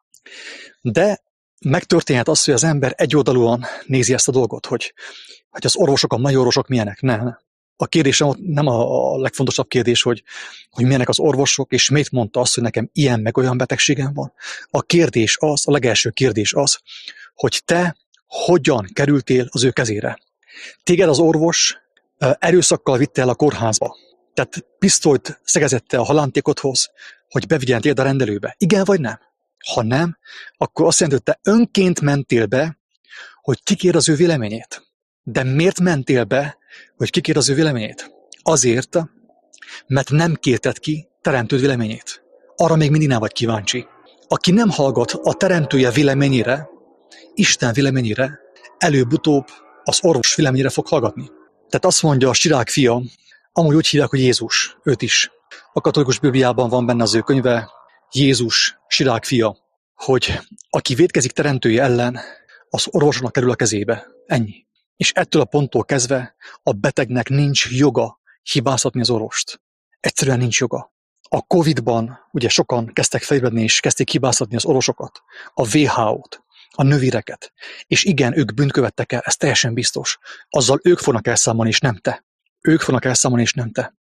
De megtörténhet az, hogy az ember egyoldalúan nézi ezt a dolgot, hogy az orvosok, a mai orvosok milyenek. Nem. A kérdés nem a legfontosabb kérdés, hogy milyenek az orvosok, és miért mondta azt, hogy nekem ilyen meg olyan betegségem van. A kérdés az, a legelső kérdés az, hogy te hogyan kerültél az ő kezére. Téged az orvos erőszakkal vitte el a kórházba. Tehát pisztolyt szegezette a halántékodhoz, hogy bevigyen téged a rendelőbe. Igen vagy nem? Ha nem, akkor azt jelenti, hogy te önként mentél be, hogy kikér az ő véleményét. De miért mentél be, hogy kikér az ő véleményét? Azért, mert nem kérted ki teremtőd véleményét. Arra még mindig nem vagy kíváncsi. Aki nem hallgat a teremtője véleményére, Isten véleményére, előbb-utóbb az orvos véleményére fog hallgatni. Tehát azt mondja a Sirák fia, amúgy úgy hívják, hogy Jézus, őt is. A katolikus Bibliában van benne az ő könyve, Jézus, Sirák fia, hogy aki vétkezik teremtője ellen, az orvosnak kerül a kezébe. Ennyi. És ettől a ponttól kezdve a betegnek nincs joga hibáztatni az orvost. Egyszerűen nincs joga. A Covid-ban ugye sokan kezdtek felébredni és kezdték hibáztatni az orvosokat, a WHO-t, a növéreket. És igen, ők bűnt követtek el, ez teljesen biztos. Azzal ők fognak elszámolni, és nem te. Ők fognak elszámolni, és nem te.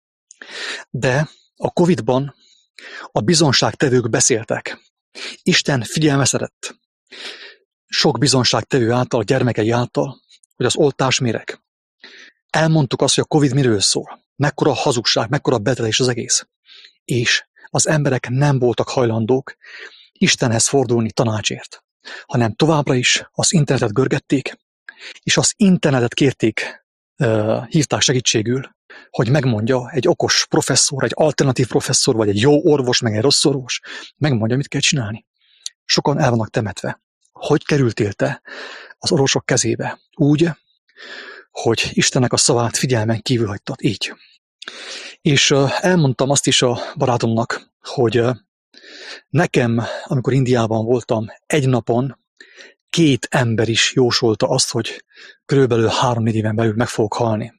De a Covid-ban a bizonságtevők beszéltek. Isten figyelmeztetett sok bizonságtevő által, gyermekei által, hogy az oltás méreg. Elmondtuk azt, hogy a Covid miről szól. Mekkora hazugság, mekkora betelés az egész. És az emberek nem voltak hajlandók Istenhez fordulni tanácsért, hanem továbbra is az internetet görgették, és az internetet kérték, hívták segítségül, hogy megmondja egy okos professzor, egy alternatív professzor, vagy egy jó orvos, meg egy rossz orvos, megmondja, mit kell csinálni. Sokan el vannak temetve. Hogy kerültél te az orvosok kezébe? Úgy, hogy Istennek a szavát figyelmen kívül hagytad. Így. És elmondtam azt is a barátomnak, hogy nekem, amikor Indiában voltam, egy napon 2 ember is jósolta azt, hogy körülbelül 3-4 éven belül meg fogok halni.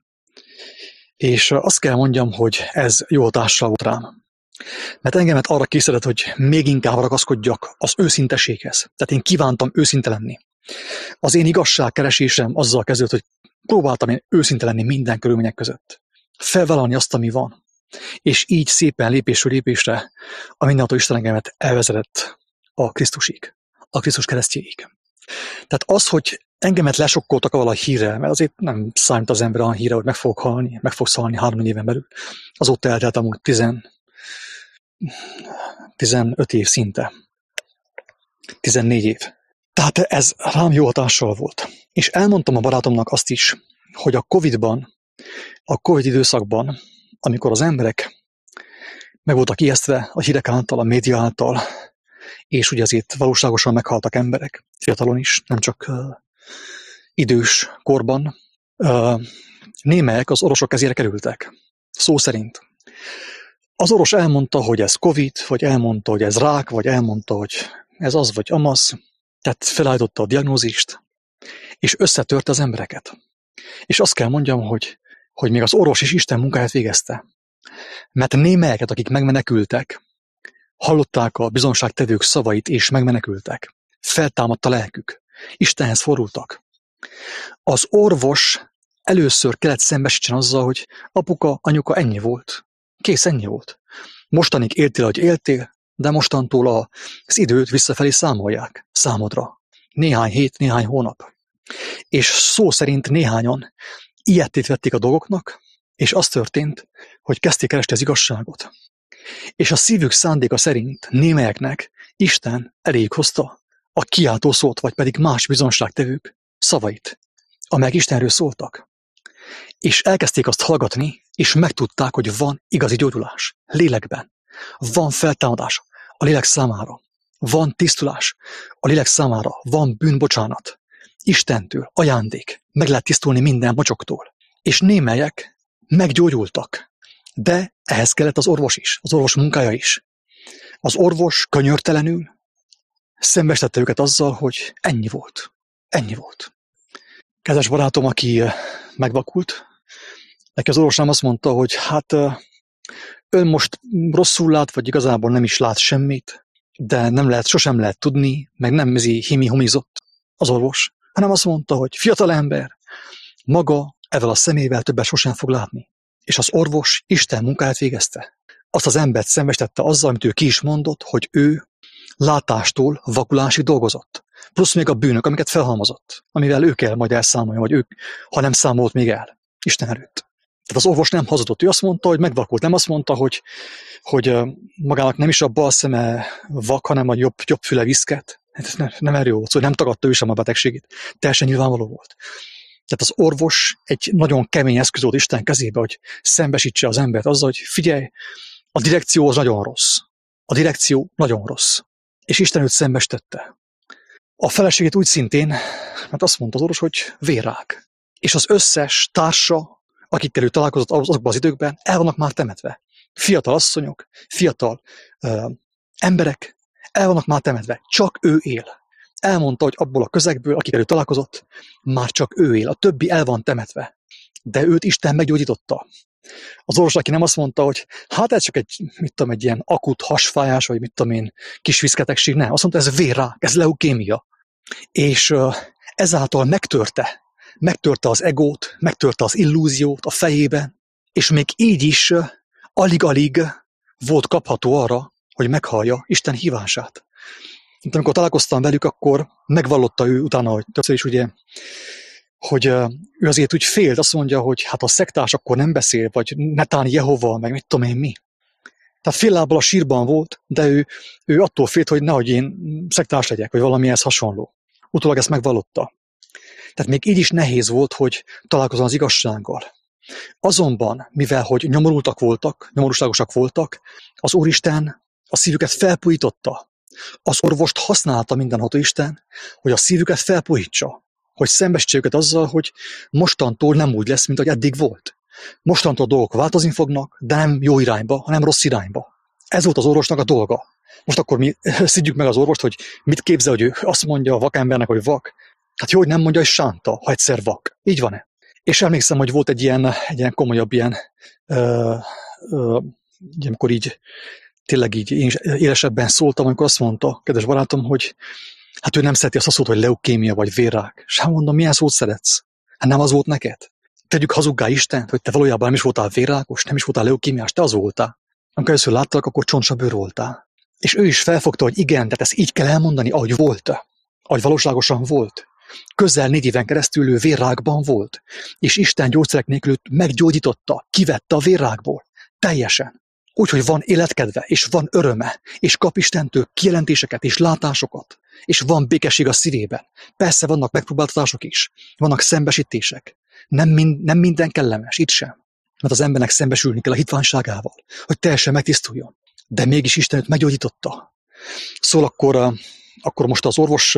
És azt kell mondjam, hogy ez jó hatással volt rám. Mert engemet arra készített, hogy még inkább ragaszkodjak az őszinteséghez. Tehát én kívántam őszinte lenni. Az én igazságkeresésem azzal kezdődött, hogy próbáltam én őszinte lenni minden körülmények között. Felvállalni azt, ami van. És így szépen lépésről lépésre a mindenható Isten engemet elvezetett a Krisztusig, a Krisztus keresztjéig. Tehát az, hogy engemet lesokkoltak avval a hírrel, mert azért nem számít az ember a hírre, hogy meg fogok halni, meg fogsz halni 3 éven belül. Azóta eltelt amúgy 15 év szinte. 14 év. Tehát ez rám jó hatással volt. És elmondtam a barátomnak azt is, hogy a Covid-ban, a Covid időszakban, amikor az emberek meg voltak ijesztve a hírek által, a média által, és ugye azért valóságosan meghaltak emberek, fiatalon is, nem csak idős korban, némelyek az orvosok kezére kerültek. Szó szerint. Az orvos elmondta, hogy ez Covid, vagy elmondta, hogy ez rák, vagy elmondta, hogy ez az, vagy amaz. Tehát felállította a diagnózist, és összetörte az embereket. És azt kell mondjam, hogy még az orvos is Isten munkáját végezte. Mert némelyeket, akik megmenekültek, hallották a bizonságtevők szavait, és megmenekültek. Feltámadt a lelkük. Istenhez fordultak. Az orvos először kellett szembesítsen azzal, hogy apuka, anyuka, ennyi volt. Kész, ennyi volt. Mostanig éltél, ahogy éltél, de mostantól az időt visszafelé számolják számodra. Néhány hét, néhány hónap. És szó szerint néhányan ilyettét vették a dolgoknak, és az történt, hogy kezdték keresni az igazságot. És a szívük szándéka szerint némelyeknek Isten eléjük hozta a kiáltó szót, vagy pedig más bizonságtevők szavait, amelyek Istenről szóltak. És elkezdték azt hallgatni, és megtudták, hogy van igazi gyógyulás lélekben. Van feltámadás a lélek számára. Van tisztulás a lélek számára. Van bűnbocsánat. Istentől ajándék. Meg lehet tisztulni minden mocsoktól. És némelyek meggyógyultak. De ehhez kellett az orvos is, az orvos munkája is. Az orvos könyörtelenül szembesítette őket azzal, hogy ennyi volt. Ennyi volt. Kedves barátom, aki megvakult, neki az orvos nem azt mondta, hogy hát ön most rosszul lát, vagy igazából nem is lát semmit, de nem lehet, sosem lehet tudni, meg nem himi-humizott az orvos, hanem azt mondta, hogy fiatal ember, maga ezzel a szemével többet sosem fog látni. És az orvos Isten munkáját végezte. Azt az embert szembesítette azzal, amit ő ki is mondott, hogy ő látástól vakulásig dolgozott. Plusz még a bűnök, amiket felhalmozott, amivel ő kell majd elszámolni, vagy ők, ha nem számolt még el Isten előtt. Tehát az orvos nem hazudott, ő azt mondta, hogy megvakult, nem azt mondta, hogy magának nem is a bal szeme vak, hanem a jobb füle viszket. Nem erről volt, szóval nem tagadta ő sem a betegségét. Teljesen nyilvánvaló volt. Tehát az orvos egy nagyon kemény eszköz volt Isten kezébe, hogy szembesítse az embert azzal, hogy figyelj, a direkció az nagyon rossz. A direkció nagyon rossz. És Isten őt szembesítette. A feleségét úgy szintén, mert azt mondta az orvos, hogy vérrák. És az összes társa, akikkel ő találkozott azokban az időkben, el vannak már temetve. Fiatal asszonyok, fiatal emberek, el vannak már temetve. Csak ő él. Elmondta, hogy abból a közegből, akikkel ő találkozott, már csak ő él. A többi el van temetve. De őt Isten meggyógyította. Az orvos, aki nem azt mondta, hogy hát ez csak egy ilyen akut hasfájás, vagy kis viszketegség, nem. Azt mondta, ez vérrák, ez leukémia. És ezáltal megtörte az egót, megtörte az illúziót a fejében, és még így is alig-alig volt kapható arra, hogy meghallja Isten hívását. Amikor találkoztam velük, akkor megvallotta ő utána, hogy többször is ugye, hogy ő azért úgy félt, azt mondja, hogy hát a szektás akkor nem beszél, vagy netán Jehova, meg mit tudom én mi. Tehát fél lábbal a sírban volt, de ő attól félt, hogy nehogy én szektás legyek, vagy valamihez hasonló. Utólag ezt megvallotta. Tehát még így is nehéz volt, hogy találkozzon az igazsággal. Azonban, mivel hogy nyomorúságosak voltak, az Úristen a szívüket felpuhította. Az orvost használta mindenható Isten, hogy a szívüket felpuhítsa, hogy szembesítse őket azzal, hogy mostantól nem úgy lesz, mint ahogy eddig volt. Mostantól a dolgok változni fognak, de nem jó irányba, hanem rossz irányba. Ez volt az orvosnak a dolga. Most akkor mi szidjuk meg az orvost, hogy mit képzel, hogy ő azt mondja a vakembernek, hogy vak. Hát jó, hogy nem mondja, hogy sánta, ha egyszer vak. Így van-e? És emlékszem, hogy volt egy ilyen komolyabb amikor így tényleg így én élesebben szóltam, amikor azt mondta, kedves barátom, hogy hát ő nem szereti azt a szót, hogy leukémia vagy vérrák. És hát mondom, milyen szót szeretsz? Hát nem az volt neked? Tegyük hazuggá Istent, hogy te valójában nem is voltál vérrákos, nem is voltál leukémiás, te az voltál. Amikor először láttalak, akkor csontsabőr voltál. És ő is felfogta, hogy igen, tehát ezt így kell elmondani, ahogy volt, ahogy valóságosan volt. Közel 4 éven keresztül ő vérrákban volt, és Isten gyógyszerek nélkül őt meggyógyította, kivette a vérrákból. Teljesen. Úgyhogy van életkedve, és van öröme, és kap Istentől kijelentéseket és látásokat, és van békesség a szívében. Persze vannak megpróbáltatások is, vannak szembesítések. Nem minden kellemes, itt sem. Mert az embernek szembesülni kell a hitványságával, hogy teljesen megtisztuljon. De mégis Isten őt meggyógyította. Szóval akkor most az orvos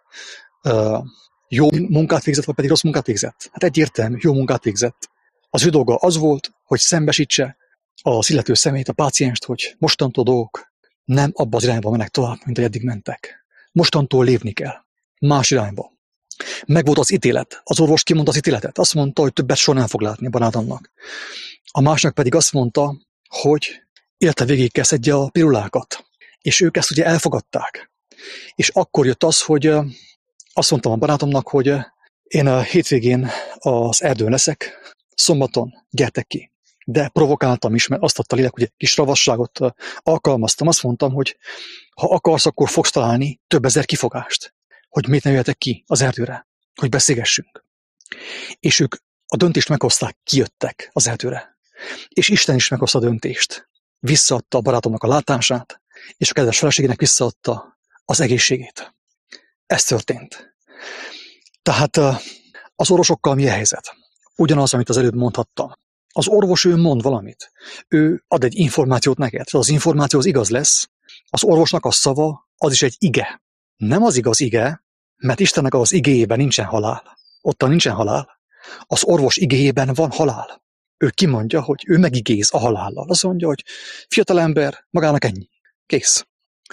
jó munkát végzett, vagy pedig rossz munkát végzett? Hát egyértelmű, jó munkát végzett. Az ő dolga az volt, hogy szembesítse az illető személyt, a pácienst, hogy mostantól dolgok nem abba az irányba mennek tovább, mint ahogy eddig mentek. Mostantól lépni kell. Más irányba. Megvolt az ítélet. Az orvos kimondta az ítéletet. Azt mondta, hogy többet soha nem fog látni a barátomnak. A másnak pedig azt mondta, hogy élete végig kell szedje a pirulákat. És ők ezt ugye elfogadták. És akkor jött az, hogy azt mondtam a barátomnak, hogy én a hétvégén az erdőn leszek, szombaton gyertek ki. De provokáltam is, mert azt adta a lélek, hogy egy kis ravasságot alkalmaztam. Azt mondtam, hogy ha akarsz, akkor fogsz találni több ezer kifogást, hogy miért ne jöhetek ki az erdőre. hogy beszélgessünk. És ők a döntést meghozták, kijöttek az ehetőre. És Isten is meghozta a döntést. Visszaadta a barátomnak a látását, és a kedves feleségének visszaadta az egészségét. Ez történt. Tehát az orvosokkal mi a helyzet? Ugyanaz, amit az előbb mondhattam. Az orvos ő mond valamit. Ő ad egy információt neked. Az információ az igaz lesz. Az orvosnak a szava az is egy ige. Nem az igaz ige, mert Istennek az igéjében nincsen halál. Ottan nincsen halál. Az orvos igéjében van halál. Ő kimondja, hogy ő megigéz a halállal. Azt mondja, hogy fiatalember, magának ennyi. Kész.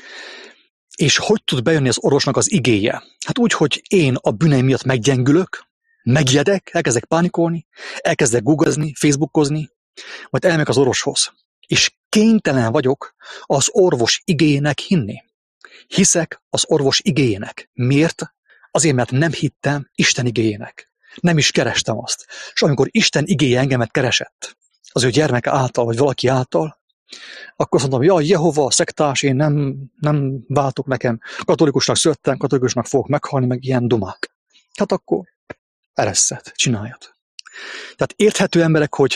És hogy tud bejönni az orvosnak az igéje? Hát úgy, hogy én a bűneim miatt meggyengülök, megjedek, elkezdek pánikolni, elkezdek googlezni, facebookozni, majd elmegyek az orvoshoz. És kénytelen vagyok az orvos igéjének hinni. Hiszek az orvos igéjének. Miért? Azért, mert nem hittem Isten igéjének. Nem is kerestem azt. És amikor Isten igéje engemet keresett, az ő gyermeke által, vagy valaki által, akkor azt mondtam, jaj, Jehova, szektás, én nem váltok nekem. Katolikusnak születtem, katolikusnak fogok meghalni, meg ilyen dumák. Hát akkor ereszed, csináljad. Tehát érthető emberek, hogy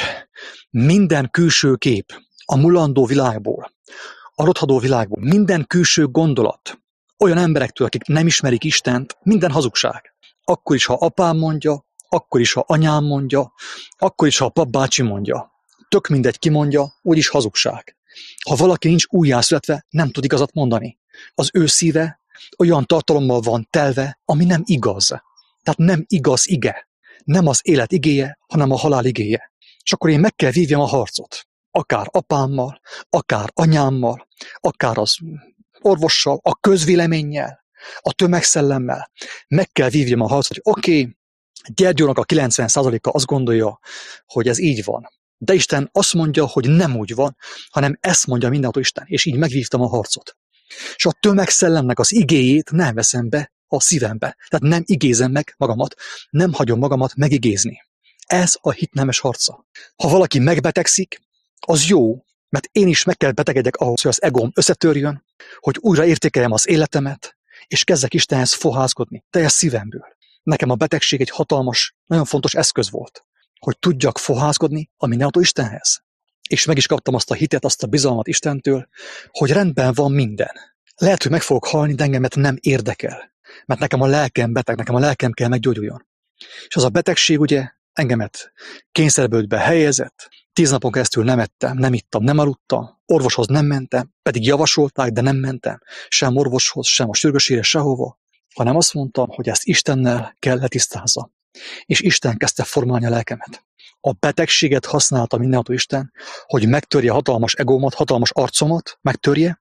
minden külső kép a mulandó világból, a rothadó világból, minden külső gondolat olyan emberektől, akik nem ismerik Istent, minden hazugság. Akkor is, ha apám mondja, akkor is, ha anyám mondja, akkor is, ha a papbácsi mondja. Tök mindegy ki mondja, úgyis hazugság. Ha valaki nincs újjászületve, nem tud igazat mondani. Az ő szíve olyan tartalommal van telve, ami nem igaz. Tehát nem igaz ige. Nem az élet igéje, hanem a halál igéje. És akkor én meg kell vívjam a harcot. Akár apámmal, akár anyámmal, akár az orvossal, a közvéleménnyel, a tömegszellemmel. Meg kell vívjam a harcot, hogy oké, Gyergyónak a 90%-a azt gondolja, hogy ez így van. De Isten azt mondja, hogy nem úgy van, hanem ezt mondja mindenható Isten, és így megvívtam a harcot. És a tömegszellemnek az igéjét nem veszem be a szívembe. Tehát nem igézem meg magamat, nem hagyom magamat megigézni. Ez a hit nemes harca. Ha valaki megbetegszik, az jó, mert én is meg kell betegedjek ahhoz, hogy az egóm összetörjön, hogy újra értékeljem az életemet, és kezdek Istenhez fohászkodni, teljes szívemből. Nekem a betegség egy hatalmas, nagyon fontos eszköz volt, hogy tudjak fohászkodni a mindenható Istenhez. És meg is kaptam azt a hitet, azt a bizalmat Istentől, hogy rendben van minden. Lehet, hogy meg fogok halni, de engemet nem érdekel. Mert nekem a lelkem beteg, nekem a lelkem kell meggyógyuljon. És az a betegség ugye engemet kényszerbölgybe helyezett, 10 napon keresztül nem ettem, nem ittam, nem aludtam, orvoshoz nem mentem, pedig javasolták, de nem mentem, sem orvoshoz, sem a sürgősségre, sehova, hanem azt mondtam, hogy ezt Istennel kell letisztázza. És Isten kezdte formálni a lelkemet. A betegséget használta mindenható Isten, hogy megtörje hatalmas egómat, hatalmas arcomat, megtörje,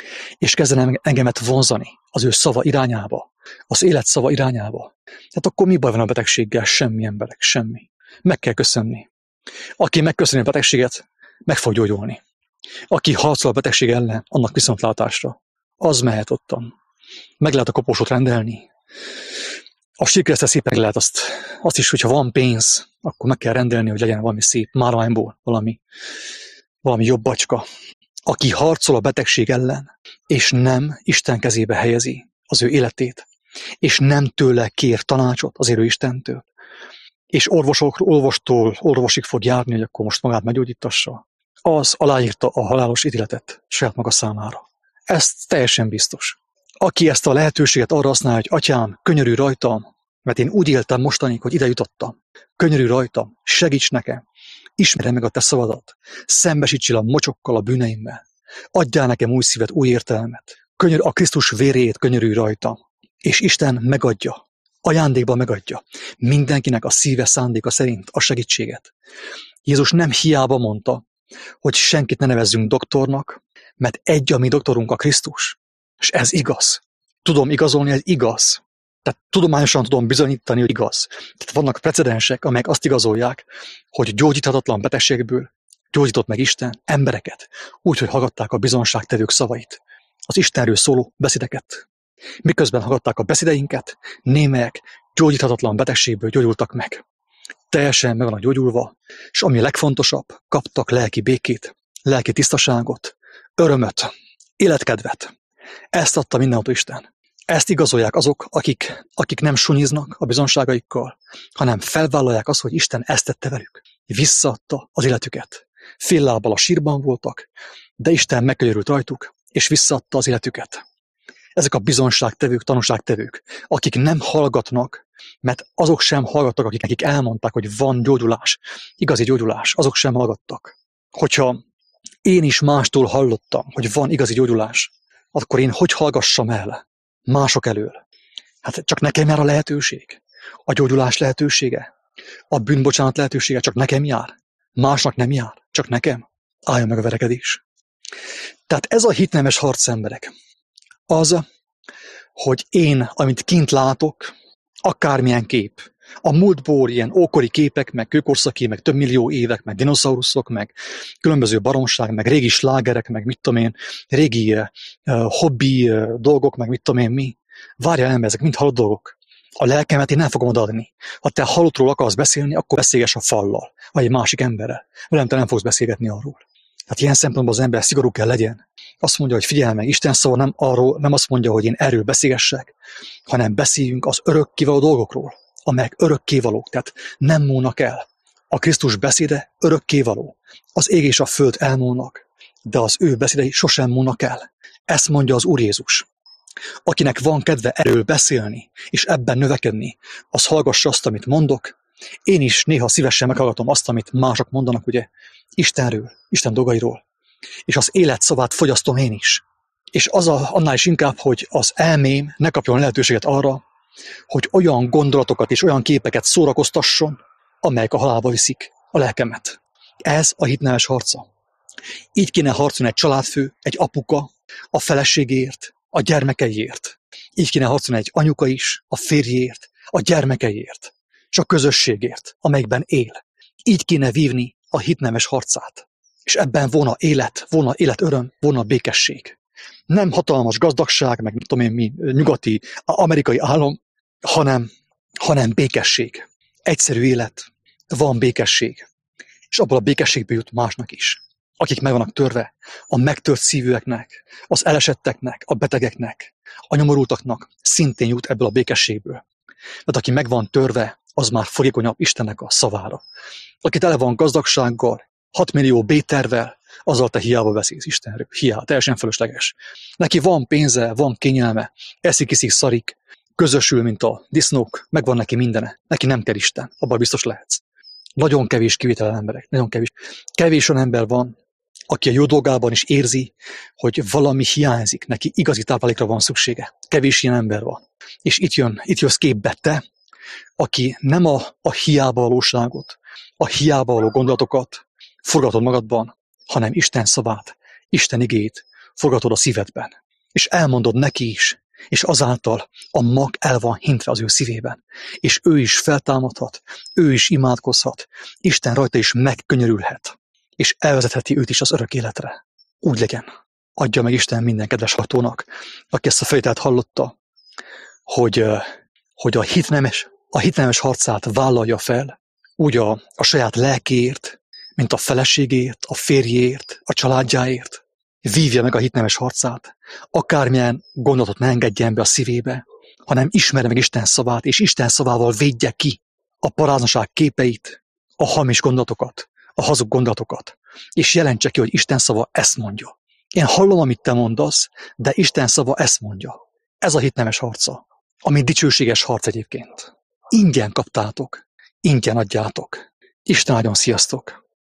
és kezdene engemet vonzani az ő szava irányába, az élet szava irányába. Tehát akkor mi baj van a betegséggel? Semmi, emberek, semmi. Meg kell köszönni. Aki megköszöni a betegséget, meg fog gyógyulni. Aki harcol a betegség ellen, annak viszontlátásra, az mehet ottan. Meg lehet a koporsót rendelni. A sírkeresztre szépen lehet azt is, hogyha van pénz, akkor meg kell rendelni, hogy legyen valami szép márványból, valami jobb bacska. Aki harcol a betegség ellen, és nem Isten kezébe helyezi az ő életét, és nem tőle kér tanácsot az élő Istentől, és orvostól orvosig fog járni, hogy akkor most magát meggyógyítassa, az aláírta a halálos ítéletet saját maga számára. Ez teljesen biztos. Aki ezt a lehetőséget arra használja, hogy atyám, könyörülj rajtam, mert én úgy éltem mostanig, hogy ide jutottam. Könyörülj rajtam, segíts nekem, ismerj meg a te szavadat, szembesítsél a mocsokkal, a bűneimmel, adjál nekem új szívet, új értelmet, a Krisztus véréjét könyörülj rajtam, és Isten megadja, ajándékban megadja mindenkinek a szíve szándéka szerint a segítséget. Jézus nem hiába mondta, hogy senkit ne nevezzünk doktornak, mert egy a mi doktorunk a Krisztus. És ez igaz. Tudom igazolni, ez igaz. Tehát tudományosan tudom bizonyítani, hogy igaz. Tehát vannak precedensek, amelyek azt igazolják, hogy gyógyíthatatlan betegségből gyógyított meg Isten embereket, úgy, hogy hallgatták a bizonságtevők szavait, az Istenről szóló beszédeket. Miközben hallgatták a beszédeinket, némelyek gyógyíthatatlan betegségből gyógyultak meg. Teljesen meg vannak gyógyulva, és ami a legfontosabb, kaptak lelki békét, lelki tisztaságot, örömöt, életkedvet. Ezt adta mindenható Isten. Ezt igazolják azok, akik nem sunyiznak a bizonságaikkal, hanem felvállalják azt, hogy Isten ezt tette velük. Visszaadta az életüket. Fél lábbal a sírban voltak, de Isten megkönyörült rajtuk, és visszaadta az életüket. Ezek a bizonságtevők, tanúságtevők, akik nem hallgatnak, mert azok sem hallgattak, akik nekik elmondták, hogy van gyógyulás, igazi gyógyulás, azok sem hallgattak. Hogyha én is mástól hallottam, hogy van igazi gyógyulás, akkor én hogy hallgassam el mások elől? Hát csak nekem jár a lehetőség. A gyógyulás lehetősége, a bűnbocsánat lehetősége csak nekem jár. Másnak nem jár, csak nekem. Álljon meg a verekedés. Tehát ez a hitnemes harc, emberek. Az, hogy én, amit kint látok, akármilyen kép, a múltból ilyen ókori képek, meg kőkorszaki, meg több millió évek, meg dinoszauruszok, meg különböző baromság, meg régi slágerek, meg mit tudom én, régi hobbi dolgok, meg mit tudom én mi. Várjál ember, ezek mind halott dolgok. A lelkemet én nem fogom odaadni. Ha te halottról akarsz beszélni, akkor beszélgess a fallal, vagy egy másik emberrel. Velem te nem fogsz beszélgetni arról. Tehát ilyen szempontból az ember szigorú kell legyen. Azt mondja, hogy figyelj meg, Isten szava nem azt mondja, hogy én erről beszélgessek, hanem beszéljünk az örökkévaló dolgokról, amelyek örökkévalók, tehát nem múlnak el. A Krisztus beszéde örökkévaló. Az ég és a föld elmúlnak, de az ő beszédei sosem múlnak el. Ezt mondja az Úr Jézus. Akinek van kedve erről beszélni, és ebben növekedni, az hallgassa azt, amit mondok. Én is néha szívesen meghallgatom azt, amit mások mondanak, ugye, Istenről, Isten dolgairól. És az élet szavát fogyasztom én is. És annál is inkább, hogy az elmém ne kapjon lehetőséget arra, hogy olyan gondolatokat és olyan képeket szórakoztasson, amelyek a halálba viszik a lelkemet. Ez a hitnemes harca. Így kéne harcolni egy családfő, egy apuka, a feleségéért, a gyermekeiért. Így kéne harcolni egy anyuka is, a férjéért, a gyermekeiért, és a közösségért, amelyikben él. Így kéne vívni a hitnemes harcát. És ebben volna életöröm, volna békesség. Nem hatalmas gazdagság, meg mit tudom én mi, nyugati, amerikai állam, hanem békesség. Egyszerű élet, van békesség. És abból a békességből jut másnak is. Akik meg vannak törve, a megtört szívűeknek, az elesetteknek, a betegeknek, a nyomorultaknak szintén jut ebből a békességből. Mert aki meg van törve, az már fogékonyabb Istennek a szavára. Aki tele van gazdagsággal, 6 millió B-tervvel, azzal te hiába beszélsz Istenről. Hiába, teljesen fölösleges. Neki van pénze, van kényelme, eszik, szarik, közösül, mint a disznók, megvan neki mindene. Neki nem kell Isten, abban biztos lehetsz. Nagyon kevés kivételen emberek, nagyon kevés. Kevés olyan ember van, aki a jó dolgában is érzi, hogy valami hiányzik, neki igazi táplálékra van szüksége. Kevés ilyen ember van. És itt jössz képbe te, aki nem a hiába valóságot, a hiába való gondolatokat forgatod magadban, hanem Isten szavát, Isten igét forgatod a szívedben. És elmondod neki is, és azáltal a mag el van hintve az ő szívében. És ő is feltámadhat, ő is imádkozhat, Isten rajta is megkönyörülhet, és elvezetheti őt is az örök életre. Úgy legyen. Adja meg Isten minden kedves hallgatónak, aki ezt a feltételt hallotta, hogy a hitnemes harcát vállalja fel, úgy a saját lelkéért, mint a feleségért, a férjéért, a családjáért. Vívja meg a hitnemes harcát, akármilyen gondolatot ne engedjen be a szívébe, hanem ismerje meg Isten szavát, és Isten szavával védje ki a paráznaság képeit, a hamis gondolatokat, a hazug gondolatokat, és jelentse ki, hogy Isten szava ezt mondja. Én hallom, amit te mondasz, de Isten szava ezt mondja. Ez a hitnemes harca, ami dicsőséges harc egyébként. Ingyen kaptátok, ingyen adjátok. Isten áldjon, sziasztok!